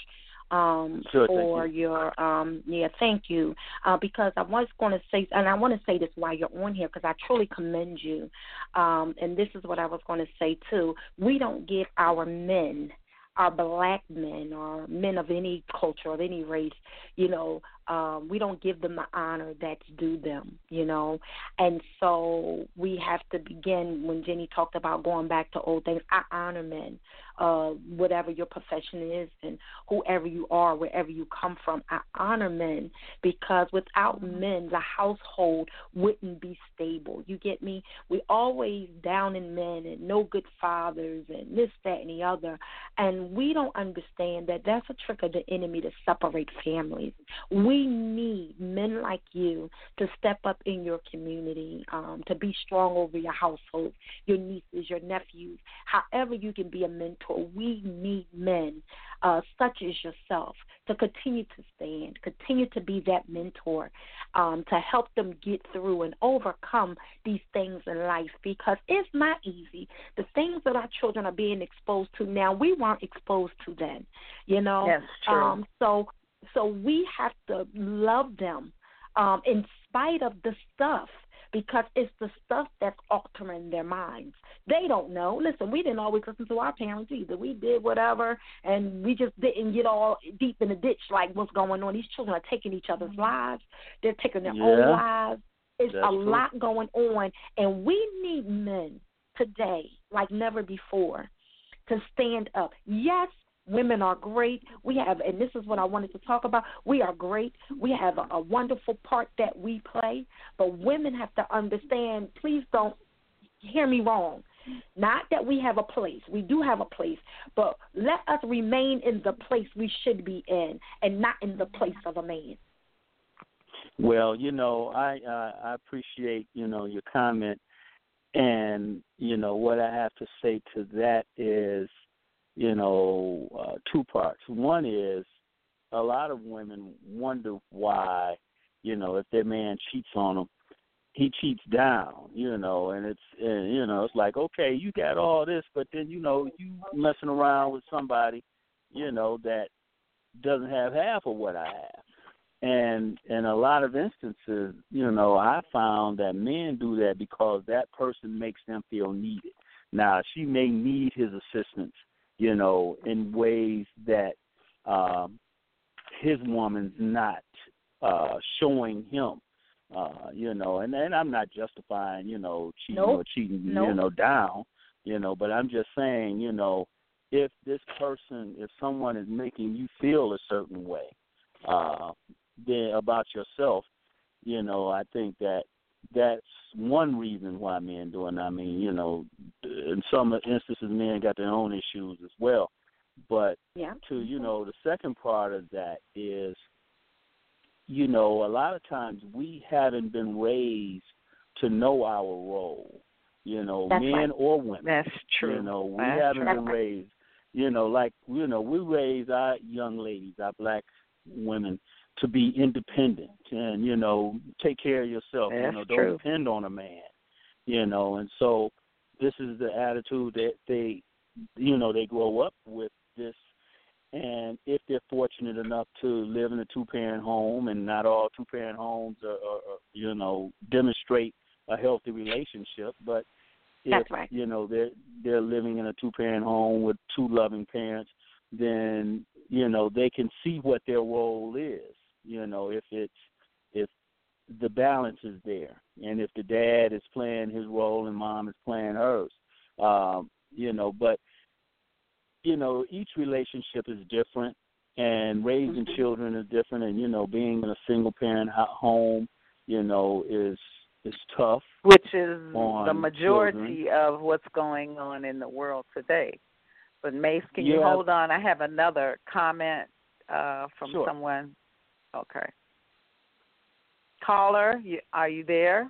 um, sure, for you. your um, yeah. Thank you uh, because I was going to say, and I want to say this while you're on here because I truly commend you. Um, and this is what I was going to say too. We don't give our men, our black men or men of any culture, of any race, you know, um, we don't give them the honor that's due them, you know. And so we have to begin, when Jenny talked about going back to old things, I honor men, uh, whatever your profession is and whoever you are, wherever you come from, I honor men because without men, the household wouldn't be stable. You get me? We always down in men and no good fathers and this, that, and the other. And we don't understand that that's a trick of the enemy to separate families. We need men like you to step up in your community, um, to be strong over your household, your nieces, your nephews, however you can be a mentor. We need men uh, such as yourself to continue to stand, continue to be that mentor, um, to help them get through and overcome these things in life because it's not easy. The things that our children are being exposed to now, we weren't exposed to then, you know. That's true. Um, so, so we have to love them um, in spite of the stuff because it's the stuff that's altering their minds. They don't know. Listen, we didn't always listen to our parents either. We did whatever, and we just didn't get all deep in the ditch like what's going on. These children are taking each other's lives. They're taking their yeah, own lives. It's that's a true. lot going on, and we need men today like never before to stand up. Yes, women are great. We have, and this is what I wanted to talk about, we are great. We have a, a wonderful part that we play, but women have to understand, please don't hear me wrong. Not that we have a place. We do have a place, but let us remain in the place we should be in and not in the place of a man. Well, you know, I uh, I appreciate, you know, your comment, and, you know, what I have to say to that is, you know, uh, two parts. One is a lot of women wonder why, you know, if their man cheats on them, he cheats down, you know, and it's, and, you know, it's like, okay, you got all this, but then, you know, you messing around with somebody, you know, that doesn't have half of what I have. And in a lot of instances, you know, I found that men do that because that person makes them feel needed. Now, she may need his assistance, you know, in ways that um, his woman's not uh, showing him, uh, you know, and, and I'm not justifying, you know, cheating nope. or cheating, nope. you know, down, you know, but I'm just saying, you know, if this person, if someone is making you feel a certain way uh, then about yourself, you know, I think that that's one reason why men do it. I mean, you know, in some instances, men got their own issues as well. But yeah. to, you know, the second part of that is, you know, a lot of times we haven't been raised to know our role, you know, that's men right. or women. That's true. You know, we that's haven't true. been raised, you know, like, you know, we raise our young ladies, our black women, to be independent and, you know, take care of yourself. That's you know, don't true. depend on a man, you know. And so this is the attitude that they, you know, they grow up with this. And if they're fortunate enough to live in a two-parent home, and not all two-parent homes, are, are, are, you know, demonstrate a healthy relationship, but if, That's right. you know, they're, they're living in a two-parent home with two loving parents, then, you know, they can see what their role is, you know, if it's, if the balance is there, and if the dad is playing his role and mom is playing hers, um, you know, but, you know, each relationship is different, and raising mm-hmm. children is different, and, you know, being in a single-parent home, you know, is is tough. Which is the children. majority of what's going on in the world today. But, Mace, can yeah. you hold on? I have another comment uh, from sure. someone. Okay. Caller, you, are you there?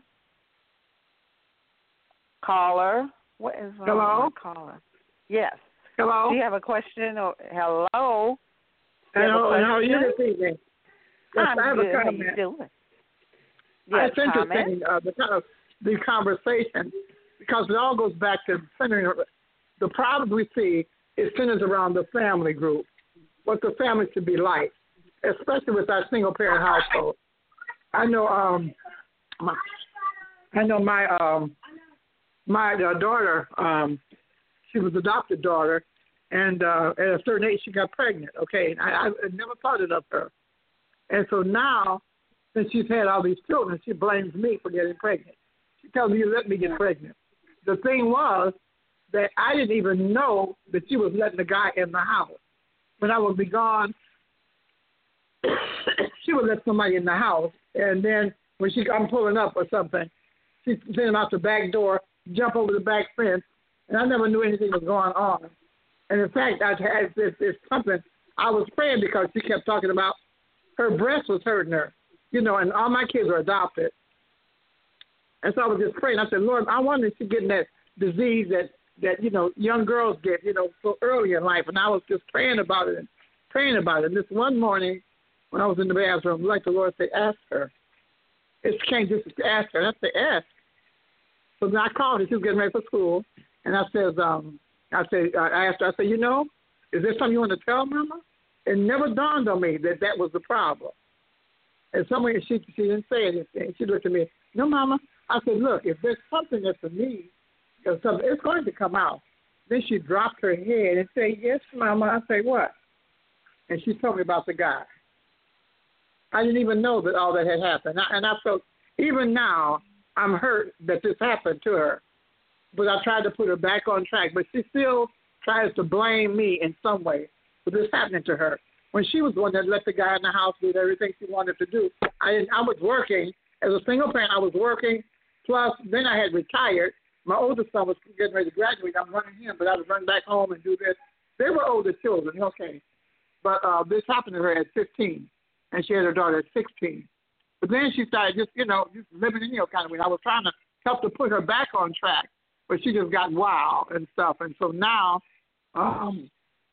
Caller? What is wrong Hello? with caller? Yes. Hello? Do you have a question? Or, hello? Hello, how are you this evening? Yes, I'm I have good. a comment. How you doing? Yes, Yes, it's interesting, comment? uh, the, kind of, the conversation, because it all goes back to centering. The problem we see is centers around the family group, what the family should be like, especially with our single-parent household. I know, um, my, I know my um, my uh, daughter. Um, she was adopted daughter, and uh, at a certain age she got pregnant. Okay, and I, I never thought it of her, and so now, since she's had all these children, she blames me for getting pregnant. She tells me, "You let me get pregnant." The thing was that I didn't even know that she was letting the guy in the house. When I would be gone, she would let somebody in the house, and then when she I'm pulling up or something, she send him out the back door, jump over the back fence, and I never knew anything was going on. And in fact, I had this, this something. I was praying because she kept talking about her breast was hurting her, you know, and all my kids are adopted. And so I was just praying. I said, Lord, I wonder if she's getting that disease that, that, you know, young girls get, you know, so early in life. And I was just praying about it and praying about it. And this one morning when I was in the bathroom, like the Lord said, ask her. It can't just ask her. I said, ask. So then I called her. She was getting ready for school. And I said, um, I said, I asked her, I said, you know, is there something you want to tell Mama? It never dawned on me that that was the problem. And somewhere she, she didn't say anything. She looked at me, no, Mama. I said, look, if there's something that's a need, or something, it's going to come out. Then she dropped her head and said, yes, Mama. I say, what? And she told me about the guy. I didn't even know that all that had happened. I, and I felt, even now, I'm hurt that this happened to her. But I tried to put her back on track. But she still tries to blame me in some way for this happening to her. When she was the one that let the guy in the house do everything she wanted to do, I didn't, I was working. As a single parent, I was working. Plus, then I had retired. My oldest son was getting ready to graduate. I'm running him, but I was running back home and do this. They were older children, okay. But uh, this happened to her at fifteen, and she had her daughter at sixteen. But then she started just, you know, just living in, you know, kind of way. I was trying to help to put her back on track, but she just got wild and stuff. And so now, um,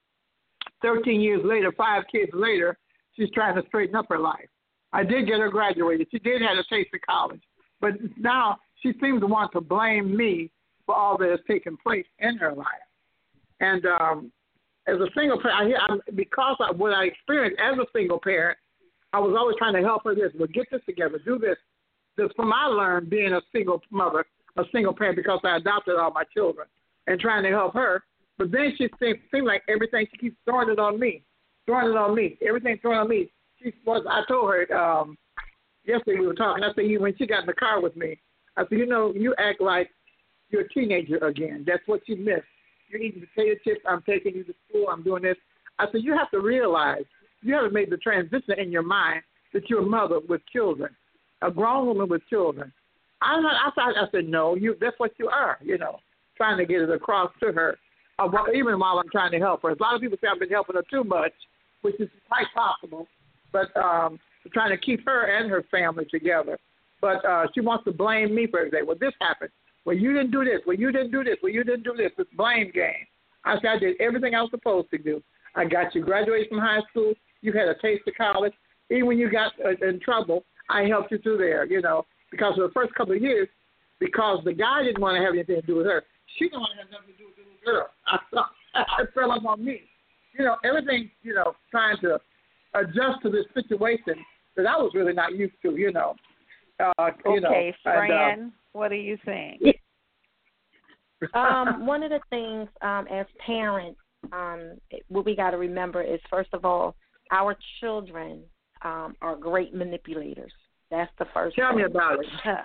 thirteen years later, five kids later, she's trying to straighten up her life. I did get her graduated. She did have a taste of college. But now she seems to want to blame me for all that has taken place in her life. And um, as a single parent, I, I, because of what I experienced as a single parent, I was always trying to help her this. Well, get this together, do this. This from I learned being a single mother, a single parent, because I adopted all my children and trying to help her. But then she seems seem like everything, she keeps throwing it on me, throwing it on me, everything thrown on me. She was. I told her um, yesterday we were talking. I said, you when she got in the car with me, I said, you know, you act like you're a teenager again. That's what you miss. You're eating potato chips. I'm taking you to school. I'm doing this. I said, you have to realize you haven't made the transition in your mind that you're a mother with children, a grown woman with children. I, I thought, I said, no, you. That's what you are. You know, trying to get it across to her, uh, even while I'm trying to help her. A lot of people say I've been helping her too much, which is quite possible. But um, trying to keep her and her family together. But uh, she wants to blame me for everything. Well, this happened. Well, you didn't do this. Well, you didn't do this. Well, you didn't do this. This blame game. I said, I did everything I was supposed to do. I got you graduated from high school. You had a taste of college. Even when you got uh, in trouble, I helped you through there, you know, because for the first couple of years, because the guy didn't want to have anything to do with her, she don't have nothing to do with the little girl. I thought it fell up on me. You know, everything, you know, trying to adjust to this situation that I was really not used to, you know. Uh, you okay, know, Fran, and, uh, what are you saying? um, one of the things um, as parents, um, what we got to remember is, first of all, our children um, are great manipulators. That's the first Tell thing. me about it.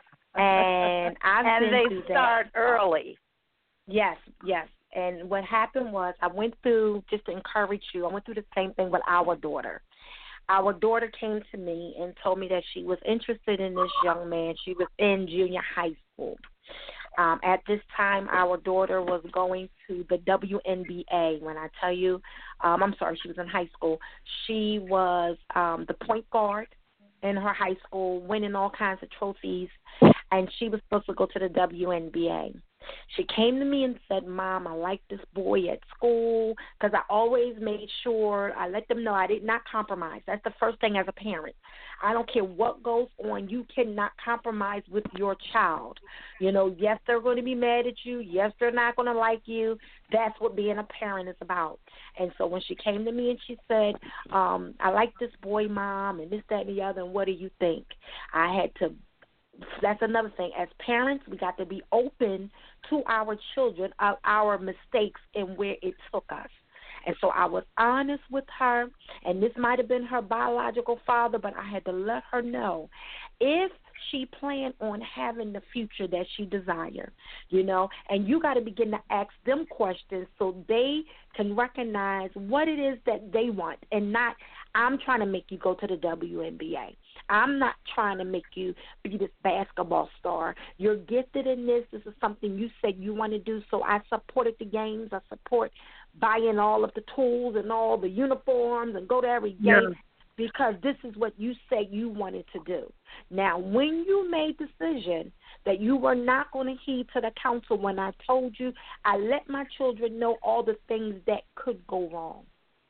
And I've and been they through start that. early. Yes, yes. And what happened was I went through, just to encourage you, I went through the same thing with our daughter. Our daughter came to me and told me that she was interested in this young man. She was in junior high school. Um, at this time, our daughter was going to the W N B A. When I tell you, um, I'm sorry, she was in high school. She was um, the point guard in her high school, winning all kinds of trophies, and she was supposed to go to the W N B A. She came to me and said, Mom, I like this boy at school, because I always made sure I let them know I did not compromise. That's the first thing as a parent. I don't care what goes on. You cannot compromise with your child. You know, yes, they're going to be mad at you. Yes, they're not going to like you. That's what being a parent is about. And so when she came to me and she said, um, I like this boy, Mom, and this, that, and the other, and what do you think? I had to That's another thing. As parents, we got to be open to our children of our mistakes and where it took us. And so I was honest with her, and this might have been her biological father, but I had to let her know if she planned on having the future that she desired, you know, and you got to begin to ask them questions so they can recognize what it is that they want, and not, I'm trying to make you go to the W N B A. I'm not trying to make you be this basketball star. You're gifted in this. This is something you said you want to do, so I supported the games. I support buying all of the tools and all the uniforms and go to every game. Yeah. Because this is what you said you wanted to do. Now, when you made the decision that you were not going to heed to the counsel when I told you, I let my children know all the things that could go wrong.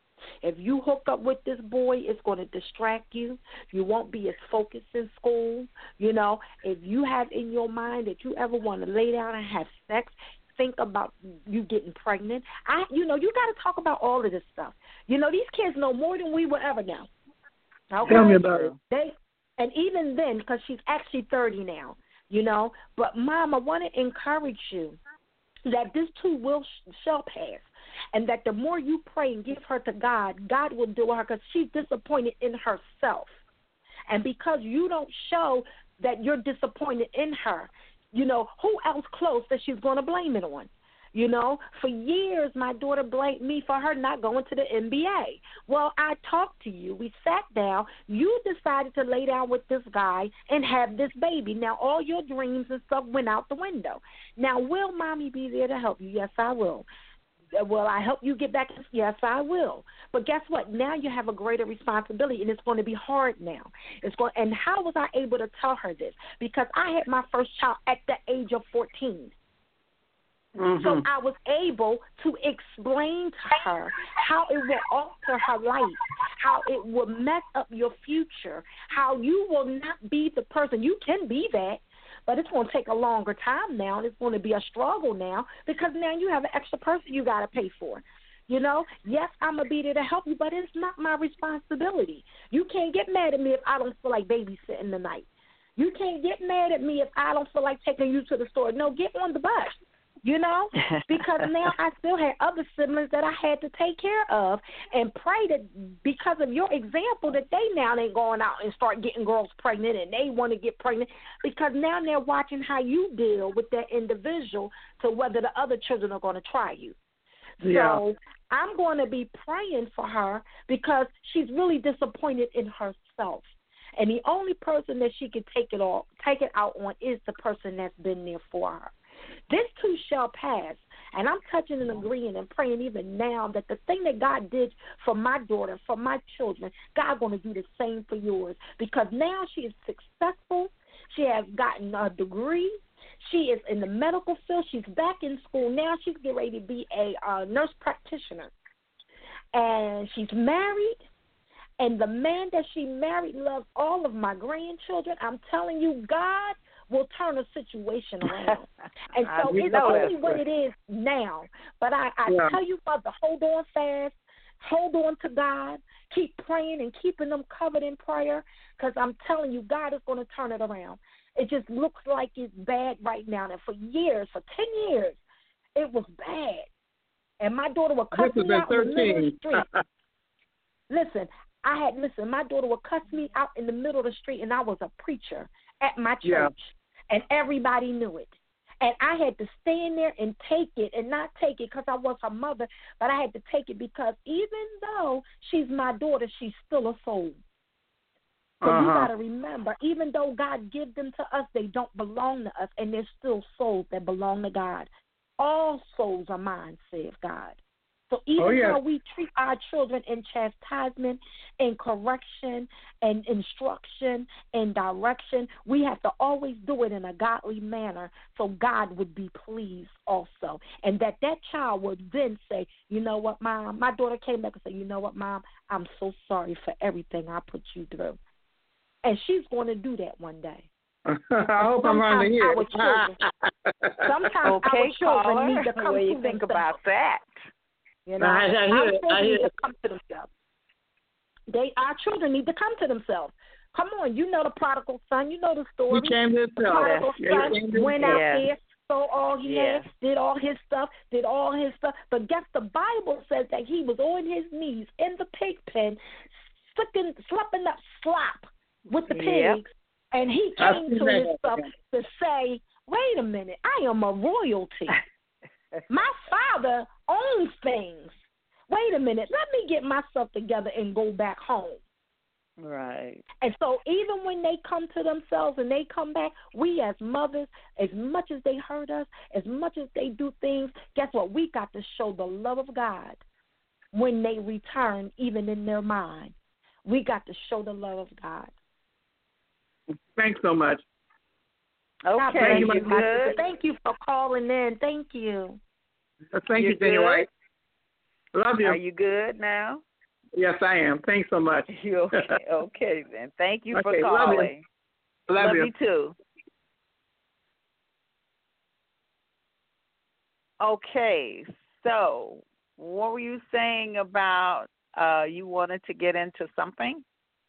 If you hook up with this boy, it's going to distract you. You won't be as focused in school. You know, if you have in your mind that you ever want to lay down and have sex, think about you getting pregnant. I, you know, you got to talk about all of this stuff. You know, these kids know more than we will ever know. Okay? Tell me about it. They, and even then, because she's actually thirty now, you know. But, Mom, I want to encourage you that this too will shall pass, and that the more you pray and give her to God, God will do her, because she's disappointed in herself. And because you don't show that you're disappointed in her, you know, who else close that she's going to blame it on? You know, for years, my daughter blamed me for her not going to the N B A. Well, I talked to you. We sat down. You decided to lay down with this guy and have this baby. Now, all your dreams and stuff went out the window. Now, will Mommy be there to help you? Yes, I will. Will I help you get back? Yes, I will. But guess what? Now you have a greater responsibility, and it's going to be hard now. It's going. And how was I able to tell her this? Because I had my first child at the age of fourteen. Mm-hmm. So I was able to explain to her how it will alter her life, how it will mess up your future, how you will not be the person. You can be that, but it's going to take a longer time now, and it's going to be a struggle now, because now you have an extra person you got to pay for. You know, yes, I'm going to be there to help you, but it's not my responsibility. You can't get mad at me if I don't feel like babysitting tonight. You can't get mad at me if I don't feel like taking you to the store. No, get on the bus. You know, because now I still had other siblings that I had to take care of, and pray that because of your example that they now ain't going out and start getting girls pregnant, and they want to get pregnant, because now they're watching how you deal with that individual to whether the other children are going to try you. Yeah. So I'm going to be praying for her because she's really disappointed in herself. And the only person that she can take it all, take it out on is the person that's been there for her. This too shall pass, and I'm touching and agreeing and praying even now that the thing that God did for my daughter, for my children, God going to do the same for yours, because now she is successful. She has gotten a degree. She is in the medical field. She's back in school now. She's getting ready to be a uh, nurse practitioner, and she's married. And the man that she married loves all of my grandchildren. I'm telling you, God will turn a situation around. And so You it's know only that's what right. it is now. But I, I Yeah. tell you, Father, hold on fast. Hold on to God. Keep praying and keeping them covered in prayer, because I'm telling you, God is going to turn it around. It just looks like it's bad right now. And for years, for ten years, it was bad. And my daughter would cuss This me has out been in the middle of the thirteen. street. Listen, I had, listen, my daughter would cuss me out in the middle of the street, and I was a preacher at my church, Yeah. and everybody knew it. And I had to stand there and take it, and not take it because I was her mother, but I had to take it because even though she's my daughter, she's still a soul. So you Uh-huh. got to remember, even though God gives them to us, they don't belong to us, and they're still souls that belong to God. All souls are mine, says God. So even Oh, yeah. how we treat our children in chastisement, in correction, and instruction, and direction, we have to always do it in a godly manner so God would be pleased also. And that that child would then say, you know what, Mom? My daughter came back and said, you know what, Mom? I'm so sorry for everything I put you through. And she's going to do that one day. I hope I'm on the Sometimes here. our children, sometimes Okay, our children caller, need to come what do you to think themselves. about that? You know, I- I hear our it. I children hear need to it. come to themselves. They, our children need to come to themselves. Come on, you know the prodigal son. You know the story. He came to The himself. prodigal Yeah, he son came to went himself. out Yeah. there, stole all he Yeah. had, did all his stuff, did all his stuff. But guess the Bible says that he was on his knees in the pig pen, slicking, slapping up slop with the Yep. pigs, and he I've came seen to that. himself to say, wait a minute, I am a royalty. My father owns things. Wait a minute, let me get myself together and go back home. Right. And so even when they come to themselves and they come back, we as mothers, as much as they hurt us, as much as they do things, guess what? We got to show the love of God when they return, even in their mind. We got to show the love of God. Thanks so much. God Okay, bless you you, my sister. good? Thank you for calling in. Thank you. Uh, Thank You you, Jenny good? White. Love you. Are you good now? Yes, I am. Thanks so much. You okay? Okay, then. Thank you for Okay, love you. calling. Love you. you too. Okay, so what were you saying about uh, you wanted to get into something?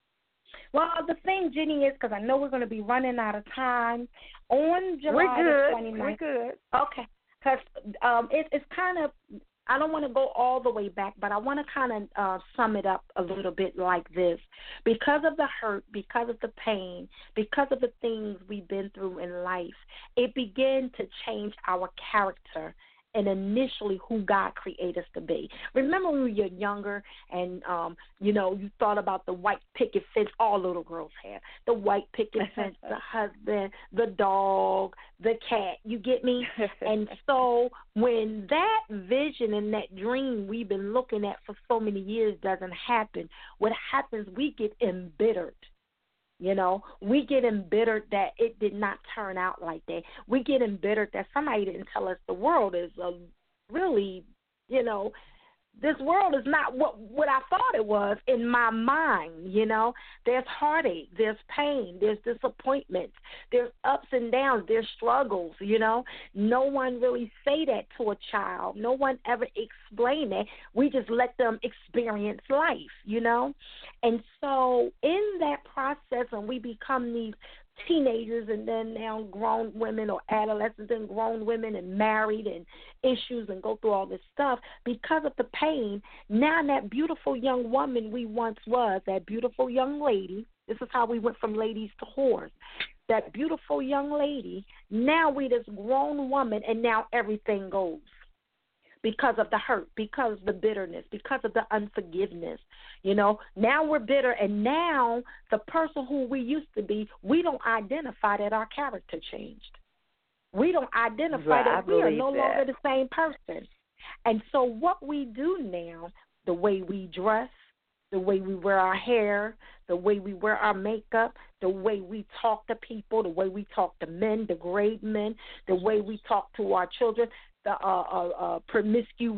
Well, the thing, Jenny, is because I know we're going to be running out of time on July We're good. the twenty-ninth. We're good. Okay, because um, it, it's kind of, I don't want to go all the way back, but I want to kind of uh, sum it up a little bit like this. Because of the hurt, because of the pain, because of the things we've been through in life, it began to change our character and initially who God created us to be. Remember when you were younger and, um, you know, you thought about the white picket fence all little girls had. The white picket fence, the husband, the dog, the cat. You get me? And so when that vision and that dream we've been looking at for so many years doesn't happen, what happens, we get embittered. You know, we get embittered that it did not turn out like that. We get embittered that somebody didn't tell us the world is a really, you know, this world is not what what I thought it was in my mind, you know. There's heartache, there's pain, there's disappointments, there's ups and downs, there's struggles, you know. No one really say that to a child. No one ever explain that. We just let them experience life, you know. And so in that process, when we become these teenagers and then now grown women or adolescents and grown women and married and issues and go through all this stuff, because of the pain, now that beautiful young woman we once was, that beautiful young lady, this is how we went from ladies to whores, that beautiful young lady, now we this grown woman, and now everything goes. Because of the hurt, because of the bitterness, because of the unforgiveness. You know, now we're bitter, and now the person who we used to be, we don't identify that our character changed. We don't identify Right, I that we are believe no that. longer the same person. And so what we do now, the way we dress, the way we wear our hair, the way we wear our makeup, the way we talk to people, the way we talk to men, degrade men, the way we talk to our children, the uh, uh, uh, promiscuous,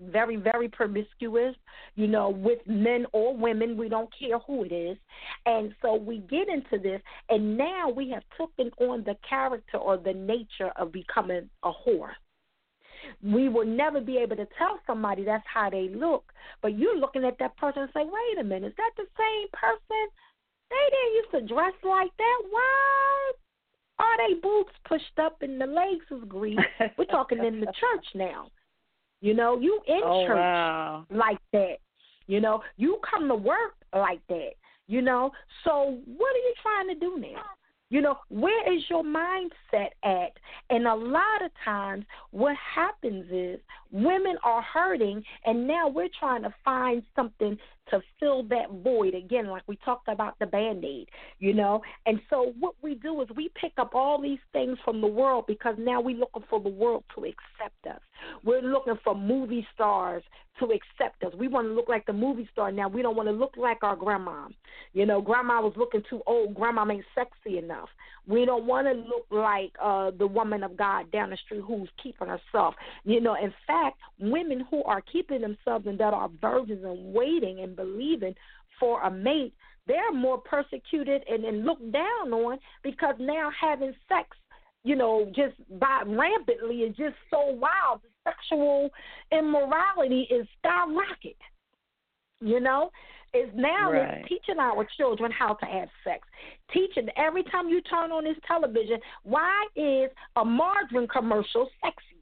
very, very promiscuous, you know, with men or women. We don't care who it is. And so we get into this, and now we have taken on the character or the nature of becoming a whore. We will never be able to tell somebody that's how they look, but you're looking at that person and say, wait a minute, is that the same person? They didn't used to dress like that. Why are they boobs pushed up and the legs is greased? We're talking in the church now. You know, you in oh, church wow. like that. You know, you come to work like that. You know, so what are you trying to do now? You know, where is your mindset at? And a lot of times what happens is women are hurting, and now we're trying to find something to fill that void, again, like we talked about the Band-Aid, you know. And so what we do is we pick up all these things from the world because now we're looking for the world to accept us. We're looking for movie stars to accept us. We want to look like the movie star now. We don't want to look like our grandma. You know, grandma was looking too old. Grandma ain't sexy enough. We don't want to look like uh, the woman of God down the street who's keeping herself. You know, in fact, women who are keeping themselves and that are virgins and waiting and believing for a mate, they're more persecuted and, and looked down on because now having sex, you know, just by rampantly is just so wild. The sexual immorality is skyrocket, you know. Is now right. is teaching our children how to have sex. Teaching every time you turn on this television, why is a margarine commercial sexy?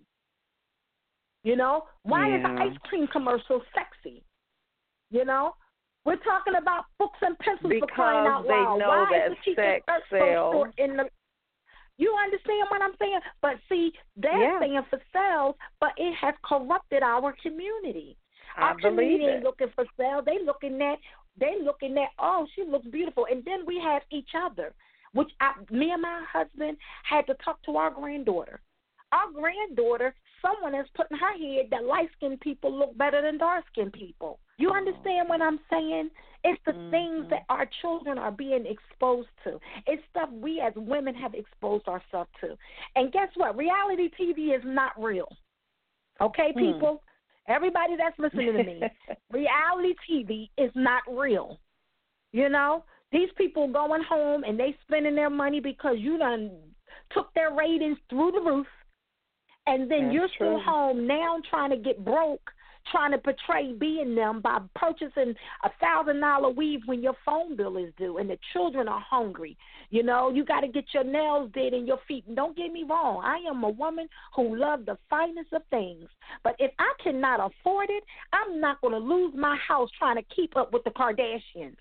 You know, why yeah. is an ice cream commercial sexy? You know, we're talking about books and pencils because for crying out they loud. know Why that is the teacher's sex so short in the? You understand what I'm saying? But see, they're yeah. saying for sales, but it has corrupted our community. I Our community believe ain't it. looking for sale. They looking at they looking at oh, she looks beautiful, and then we have each other, which I, me and my husband had to talk to our granddaughter. Our granddaughter, someone has put in her head that light-skinned people look better than dark-skinned people. You understand what I'm saying? It's the mm-hmm. things that our children are being exposed to. It's stuff we as women have exposed ourselves to. And guess what? Reality T V is not real. Okay, people? Hmm. Everybody that's listening to me, reality T V is not real. You know? These people going home and they spending their money because you done took their ratings through the roof. And then That's you're still true. home now trying to get broke, trying to portray being them by purchasing a thousand dollar weave when your phone bill is due and the children are hungry. You know, you got to get your nails did and your feet. And don't get me wrong, I am a woman who loves the finest of things. But if I cannot afford it, I'm not going to lose my house trying to keep up with the Kardashians.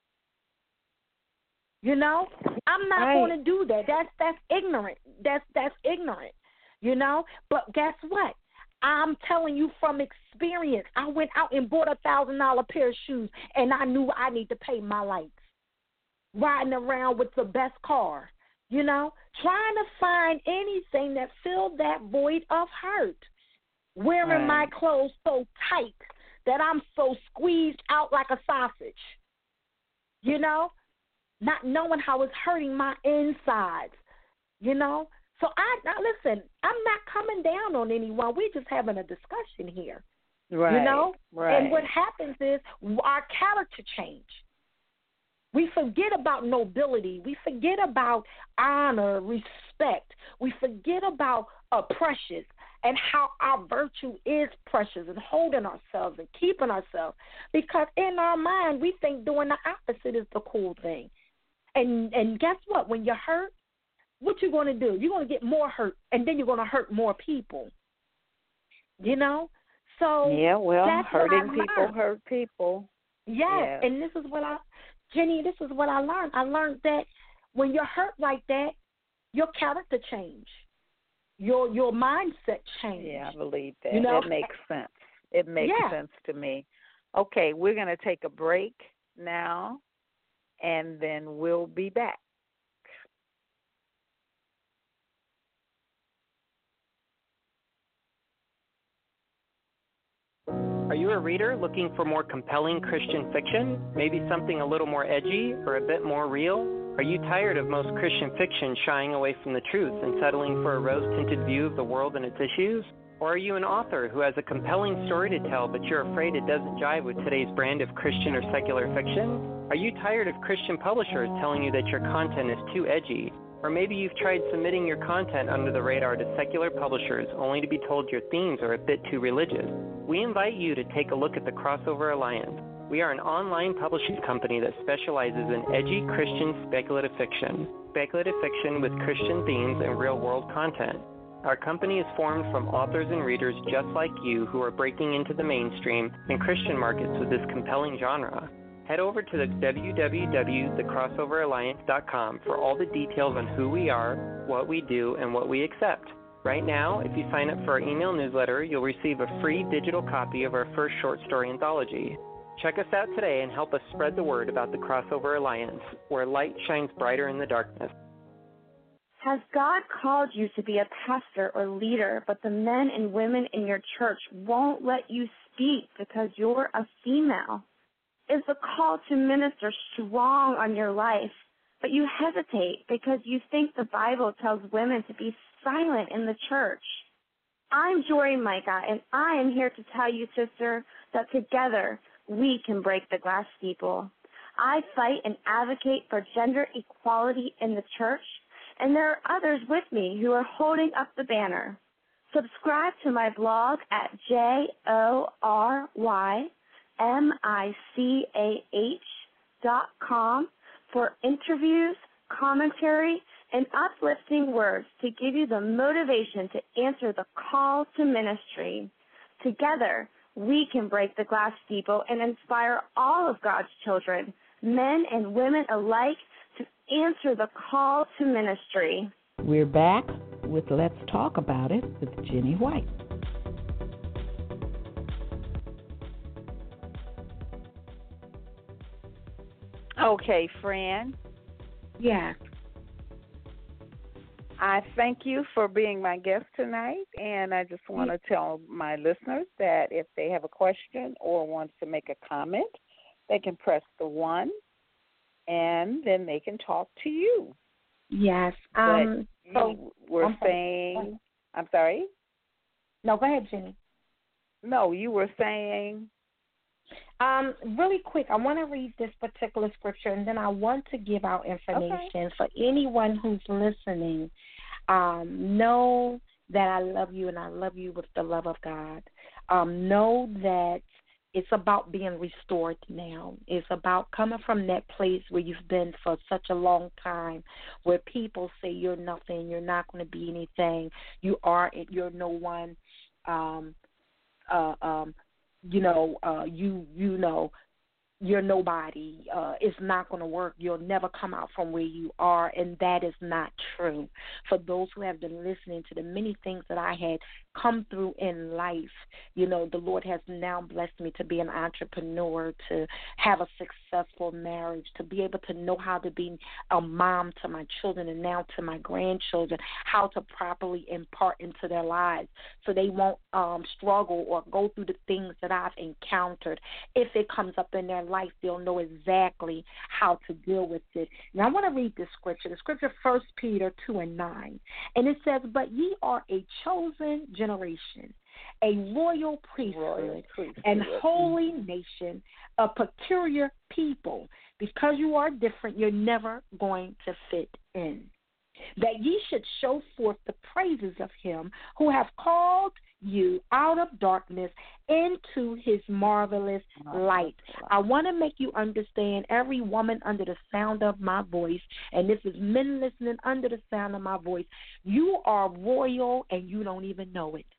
You know, I'm not right. going to do that. That's that's ignorant. That's that's ignorant. You know, but guess what? I'm telling you from experience. I went out and bought a thousand dollar pair of shoes, and I knew I need to pay my lights. Riding around with the best car, you know, trying to find anything that filled that void of hurt. Wearing right. my clothes so tight that I'm so squeezed out like a sausage. You know, not knowing how it's hurting my insides. You know. So I now listen, I'm not coming down on anyone. We're just having a discussion here. Right. You know? Right. And what happens is our character change. We forget about nobility. We forget about honor, respect. We forget about uh, precious and how our virtue is precious and holding ourselves and keeping ourselves. Because in our mind, we think doing the opposite is the cool thing. And and guess what? When you're hurt, what you going to do? You're going to get more hurt, and then you're going to hurt more people. You know? So yeah, well, that's hurting what I people learned. hurt people. Yes, yeah. And this is what I, Jenny, this is what I learned. I learned that when you're hurt like that, your character change. Your your mindset change. Yeah, I believe that. You know? It makes sense. It makes yeah. sense to me. Okay, we're going to take a break now, and then we'll be back. Are you a reader looking for more compelling Christian fiction? Maybe something a little more edgy or a bit more real? Are you tired of most Christian fiction shying away from the truth and settling for a rose-tinted view of the world and its issues? Or are you an author who has a compelling story to tell, but you're afraid it doesn't jive with today's brand of Christian or secular fiction? Are you tired of Christian publishers telling you that your content is too edgy? Or maybe you've tried submitting your content under the radar to secular publishers only to be told your themes are a bit too religious? We invite you to take a look at the Crossover Alliance. We are an online publishing company that specializes in edgy Christian speculative fiction, speculative fiction with Christian themes and real-world content. Our company is formed from authors and readers just like you who are breaking into the mainstream and Christian markets with this compelling genre. Head over to the w w w dot the crossover alliance dot com for all the details on who we are, what we do, and what we accept. Right now, if you sign up for our email newsletter, you'll receive a free digital copy of our first short story anthology. Check us out today and help us spread the word about the Crossover Alliance, where light shines brighter in the darkness. Has God called you to be a pastor or leader, but the men and women in your church won't let you speak because you're a female? Is the call to minister strong on your life, but you hesitate because you think the Bible tells women to be silent in the church? I'm Jory Micah, and I am here to tell you, sister, that together we can break the glass steeple. I fight and advocate for gender equality in the church, and there are others with me who are holding up the banner. Subscribe to my blog at J O R Y M I C A H dot com for interviews, commentary, and uplifting words to give you the motivation to answer the call to ministry. Together, we can break the glass steeple and inspire all of God's children, men and women alike, to answer the call to ministry. We're back with Let's Talk About It with Jenny White. Okay, Fran. Yeah. I thank you for being my guest tonight, and I just want to tell my listeners that if they have a question or want to make a comment, they can press the one, and then they can talk to you. Yes. Um, but so you were I'm saying, I'm sorry? No, go ahead, Jenny. No, you were saying. Um, really quick, I want to read this particular scripture, and then I want to give out information okay. for anyone who's listening. Um, know that I love you, and I love you with the love of God. Um, know that it's about being restored now. It's about coming from that place where you've been for such a long time, where people say you're nothing, you're not going to be anything, you are, you're no one. Um, uh, um, you know, uh, you you know, you're nobody. Uh, it's not going to work. You'll never come out from where you are, and that is not true. For those who have been listening to the many things that I had come through in life, you know, the Lord has now blessed me to be an entrepreneur, to have a successful marriage, to be able to know how to be a mom to my children and now to my grandchildren, how to properly impart into their lives so they won't um, struggle or go through the things that I've encountered. If it comes up in their life, they'll know exactly how to deal with it. Now, I want to read this scripture. The scripture, First Peter two and nine. And it says, but ye are a chosen generation, a royal priesthood, royal priesthood, and holy nation, a peculiar people. Because you are different, you're never going to fit in. That ye should show forth the praises of him who have called you out of darkness into his marvelous light. I want to make you understand, every woman under the sound of my voice, and this is men listening under the sound of my voice, you are royal and you don't even know it.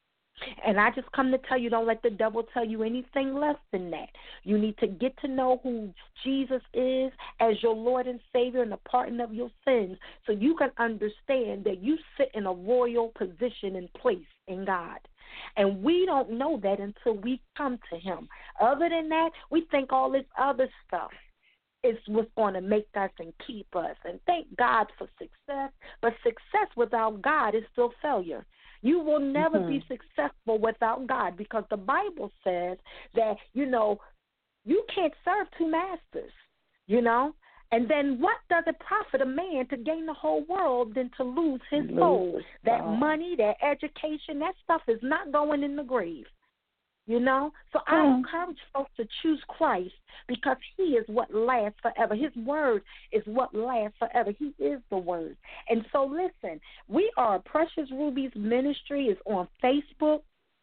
And I just come to tell you, don't let the devil tell you anything less than that. You need to get to know who Jesus is as your Lord and Savior and the pardon of your sins, so you can understand that you sit in a royal position and place in God. And we don't know that until we come to him. Other than that, we think all this other stuff is what's going to make us and keep us. And thank God for success, but success without God is still failure. You will never mm-hmm. be successful without God, because the Bible says that, you know, you can't serve two masters, you know. And then what does it profit a man to gain the whole world than to lose his soul? That money, that education, that stuff is not going in the grave. You know? So I Mm. encourage folks to choose Christ because he is what lasts forever. His word is what lasts forever. He is the word. And so listen, we are Precious Rubies Ministry is on Facebook.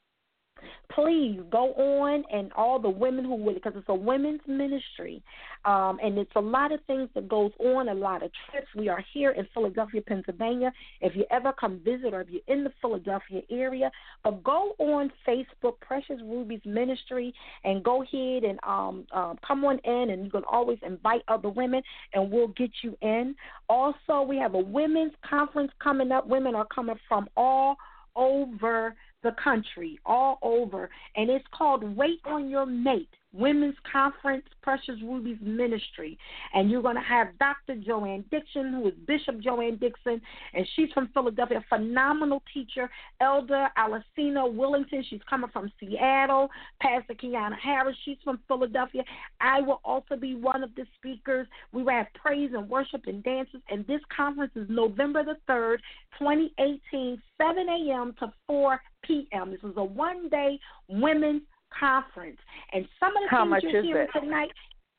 Please go on, and all the women who will, because it's a women's ministry, um, and it's a lot of things that goes on, a lot of trips. We are here in Philadelphia, Pennsylvania. If you ever come visit, or if you're in the Philadelphia area, but go on Facebook, Precious Rubies Ministry, and go ahead and um, um, come on in, and you can always invite other women, and we'll get you in. Also, we have a women's conference coming up. Women are coming from all over the country, all over, and it's called Wait on Your Mate, Women's Conference, Precious Rubies Ministry. And you're going to have Doctor Joanne Dixon, who is Bishop Joanne Dixon, and she's from Philadelphia, phenomenal teacher. Elder Alicina Willington, she's coming from Seattle. Pastor Kiana Harris, she's from Philadelphia. I will also be one of the speakers. We will have praise and worship and dances, and this conference is November the third, twenty eighteen, seven a.m. to four p.m. This is a one-day women's conference. And some of the How things much you're is hearing it? tonight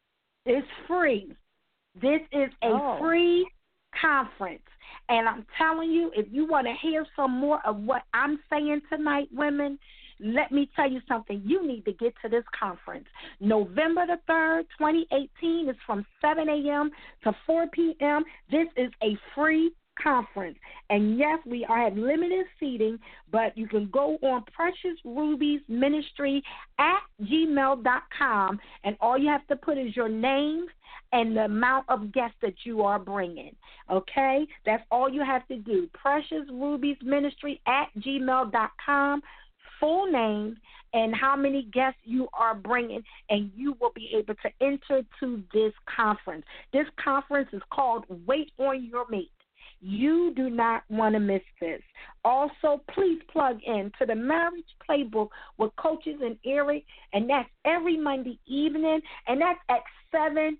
is free. This is a Oh. free conference. And I'm telling you, if you want to hear some more of what I'm saying tonight, women, let me tell you something. You need to get to this conference. November the third, twenty eighteen is from seven a.m. to four p.m. This is a free conference. And yes, we are have limited seating, but you can go on Precious Rubies Ministry at gmail dot com, and all you have to put is your name and the amount of guests that you are bringing. Okay? That's all you have to do. Precious Rubies Ministry at gmail dot com, full name, and how many guests you are bringing, and you will be able to enter to this conference. This conference is called Wait on Your Mate. You do not want to miss this. Also, please plug in to the Marriage Playbook with Coaches and Eric, and that's every Monday evening, and that's at seven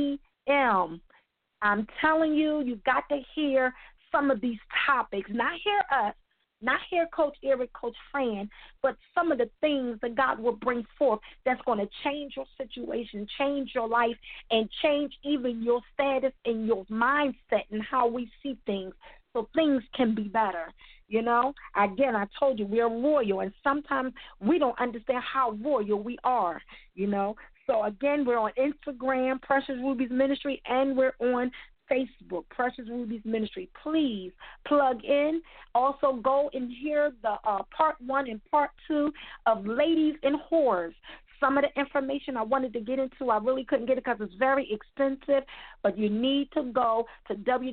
p.m. I'm telling you, you got to hear some of these topics. Not hear us, not hear Coach Eric, Coach Fran, but some of the things that God will bring forth that's going to change your situation, change your life, and change even your status and your mindset and how we see things so things can be better. You know, again, I told you we're royal, and sometimes we don't understand how royal we are, you know. So, again, we're on Instagram, Precious Rubies Ministry, and we're on Facebook, Precious Rubies Ministry. Please plug in. Also, go and hear the uh, part one and part two of Ladies in Whores. Some of the information I wanted to get into, I really couldn't get it because it's very expensive, but you need to go to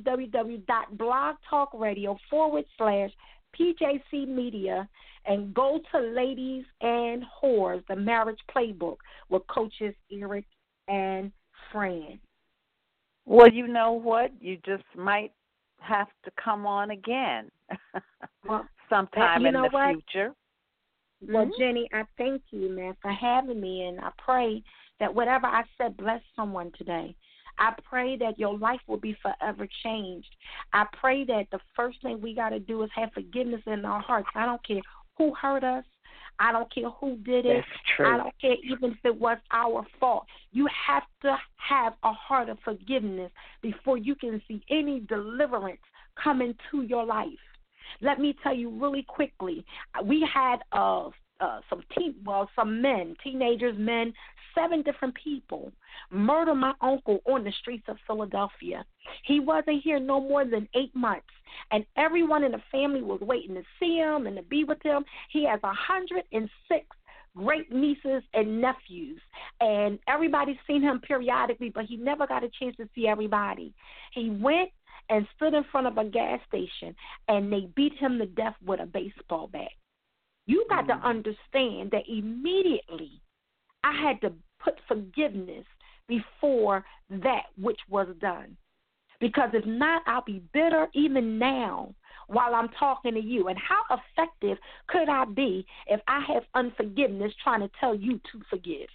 www.blogtalkradio forward slash PJC Media and go to Ladies and Whores, the Marriage Playbook with Coaches Eric and Fran. Well, you know what? You just might have to come on again well, sometime you in know the what? future. Well, Mm-hmm. Jenny, I thank you, man, for having me, and I pray that whatever I said bless someone today. I pray that your life will be forever changed. I pray that the first thing we got to do is have forgiveness in our hearts. I don't care who hurt us. I don't care who did it. That's true. I don't care even if it was our fault. You have to have a heart of forgiveness before you can see any deliverance come into your life. Let me tell you really quickly. We had uh, uh, some teen, well, some men, teenagers, men, seven different people murder my uncle on the streets of Philadelphia. He wasn't here no more than eight months, and everyone in the family was waiting to see him and to be with him. He has one hundred six great nieces and nephews, and everybody's seen him periodically, but he never got a chance to see everybody. He went and stood in front of a gas station, and they beat him to death with a baseball bat. You got Mm-hmm. to understand that immediately I had to put forgiveness before that which was done. Because if not, I'll be bitter even now while I'm talking to you. And how effective could I be if I have unforgiveness trying to tell you to forgive?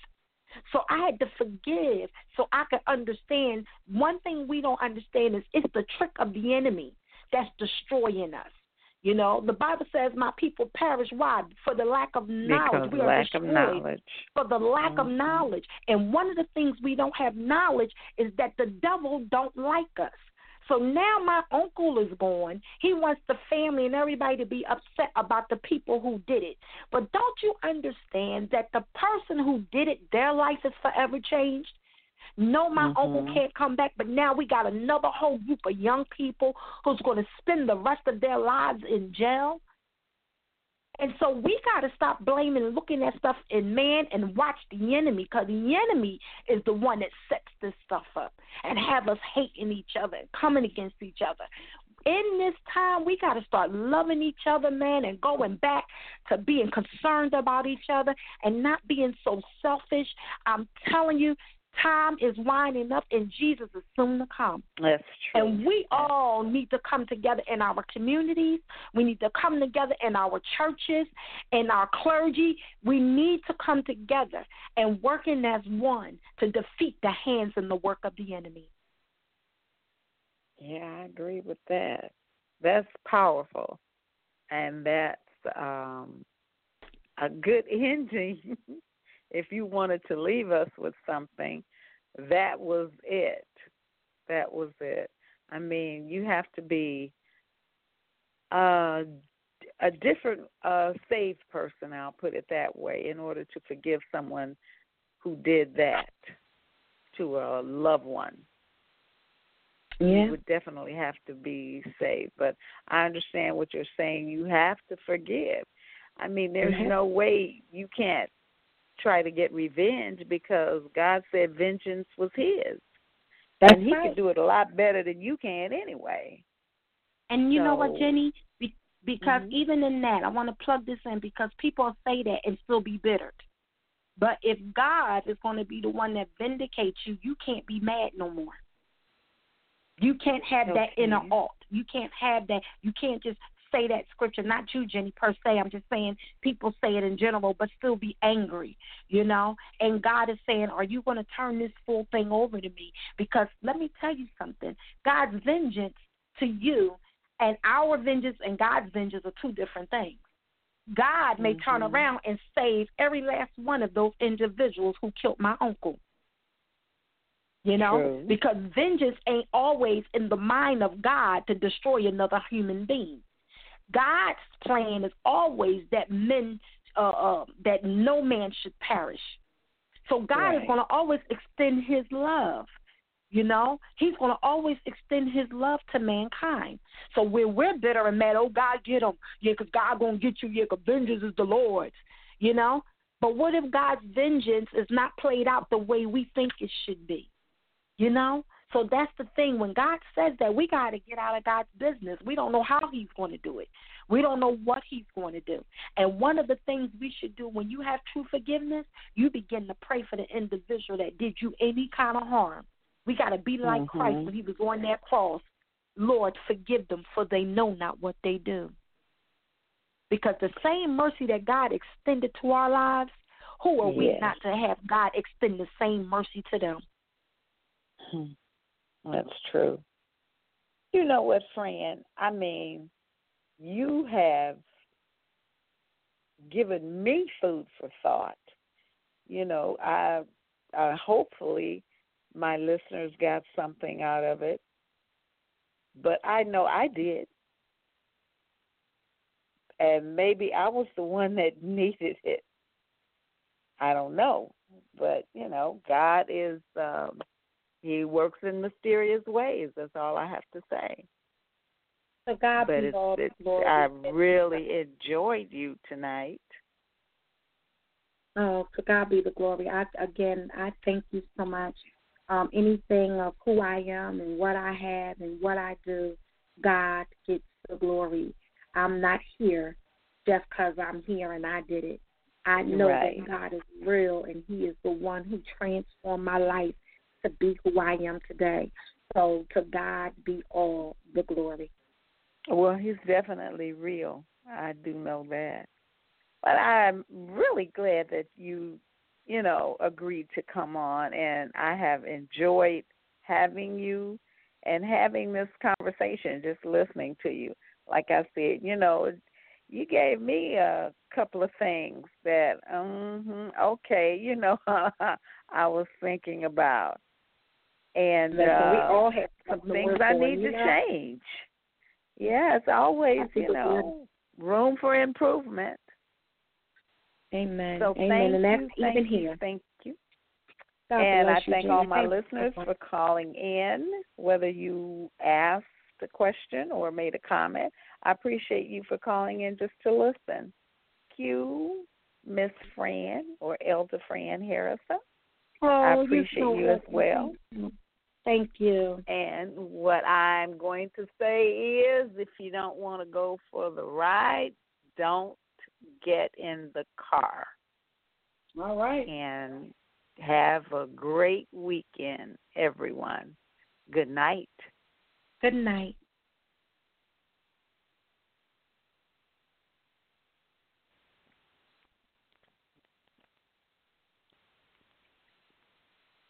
So I had to forgive so I could understand. One thing we don't understand is it's the trick of the enemy that's destroying us. You know, the Bible says my people perish. Why? For the lack of knowledge. Because we are lack destroyed of knowledge. For the lack mm-hmm. of knowledge. And one of the things we don't have knowledge is that the devil don't like us. So now my uncle is gone. He wants the family and everybody to be upset about the people who did it. But don't you understand that the person who did it, their life is forever changed? No, my mm-hmm. uncle can't come back, but now we got another whole group of young people who's going to spend the rest of their lives in jail. And so we got to stop blaming and looking at stuff in man and watch the enemy, because the enemy is the one that sets this stuff up and have us hating each other and coming against each other. In this time, we got to start loving each other, man, and going back to being concerned about each other and not being so selfish. I'm telling you, time is winding up and Jesus is soon to come. That's true. And we all need to come together in our communities. We need to come together in our churches, in our clergy. We need to come together and working as one to defeat the hands and the work of the enemy. Yeah, I agree with that. That's powerful. And that's um, a good ending. If you wanted to leave us with something, that was it. That was it. I mean, you have to be uh, a different uh, saved person, I'll put it that way, in order to forgive someone who did that to a loved one. Yeah. You would definitely have to be saved. But I understand what you're saying. You have to forgive. I mean, there's mm-hmm. no way you can't try to get revenge, because God said vengeance was his. That's and he right. can do it a lot better than you can anyway. And you so, know what, Jenny? Be- because mm-hmm. even in that, I want to plug this in, because people say that and still be bitter. But if God is going to be the one that vindicates you, you can't be mad no more. You can't have okay. that inner alt. You can't have that. You can't just say that scripture, not you, Jenny, per se. I'm just saying people say it in general, but still be angry, you know. And God is saying, are you going to turn this full thing over to me? Because let me tell you something. God's vengeance to you and our vengeance and God's vengeance are two different things. God may mm-hmm. turn around and save every last one of those individuals who killed my uncle. You know, True. Because vengeance ain't always in the mind of God to destroy another human being. God's plan is always that men, uh, uh, that no man should perish. So God right. is going to always extend his love. You know, he's going to always extend his love to mankind. So when we're bitter and mad, oh, God, get him. Yeah, because God going to get you. Yeah, because vengeance is the Lord's, you know. But what if God's vengeance is not played out the way we think it should be, you know? So that's the thing. When God says that, we got to get out of God's business. We don't know how he's going to do it. We don't know what he's going to do. And one of the things we should do when you have true forgiveness, you begin to pray for the individual that did you any kind of harm. We got to be like mm-hmm. Christ when he was on that cross. Lord, forgive them, for they know not what they do. Because the same mercy that God extended to our lives, who are yes. we not to have God extend the same mercy to them? Hmm. That's true. You know what, friend? I mean, you have given me food for thought. You know, I, I hopefully my listeners got something out of it, but I know I did. And maybe I was the one that needed it. I don't know. But, you know, God is, um, he works in mysterious ways. That's all I have to say. So God but be it's, all it's, glory. I really enjoyed you tonight. Oh, to God be the glory. I, again, I thank you so much. Um, anything of who I am and what I have and what I do, God gets the glory. I'm not here just because I'm here and I did it. I know right. that God is real and he is the one who transformed my life to be who I am today. So to God be all the glory. Well, he's definitely real. I do know that. But I'm really glad that you you know, agreed to come on, and I have enjoyed having you and having this conversation, just listening to you. Like I said, you know, you gave me a couple of things that, um, okay, you know, I was thinking about. And Listen, uh, we all have some to things work I for, need you to know? change. Yeah, it's always, you Absolutely. know, room for improvement. Amen. So Amen. thank And that's you, thank even you, here. thank you. God And I bless you, thank Gina. all my Thank you. listeners for calling in, whether you asked a question or made a comment. I appreciate you for calling in just to listen. Q, Miss Fran, or Elder Fran Harrison. Oh, I appreciate you're so you as welcome. well. Thank you. And what I'm going to say is, if you don't want to go for the ride, don't get in the car. All right. And have a great weekend, everyone. Good night. Good night.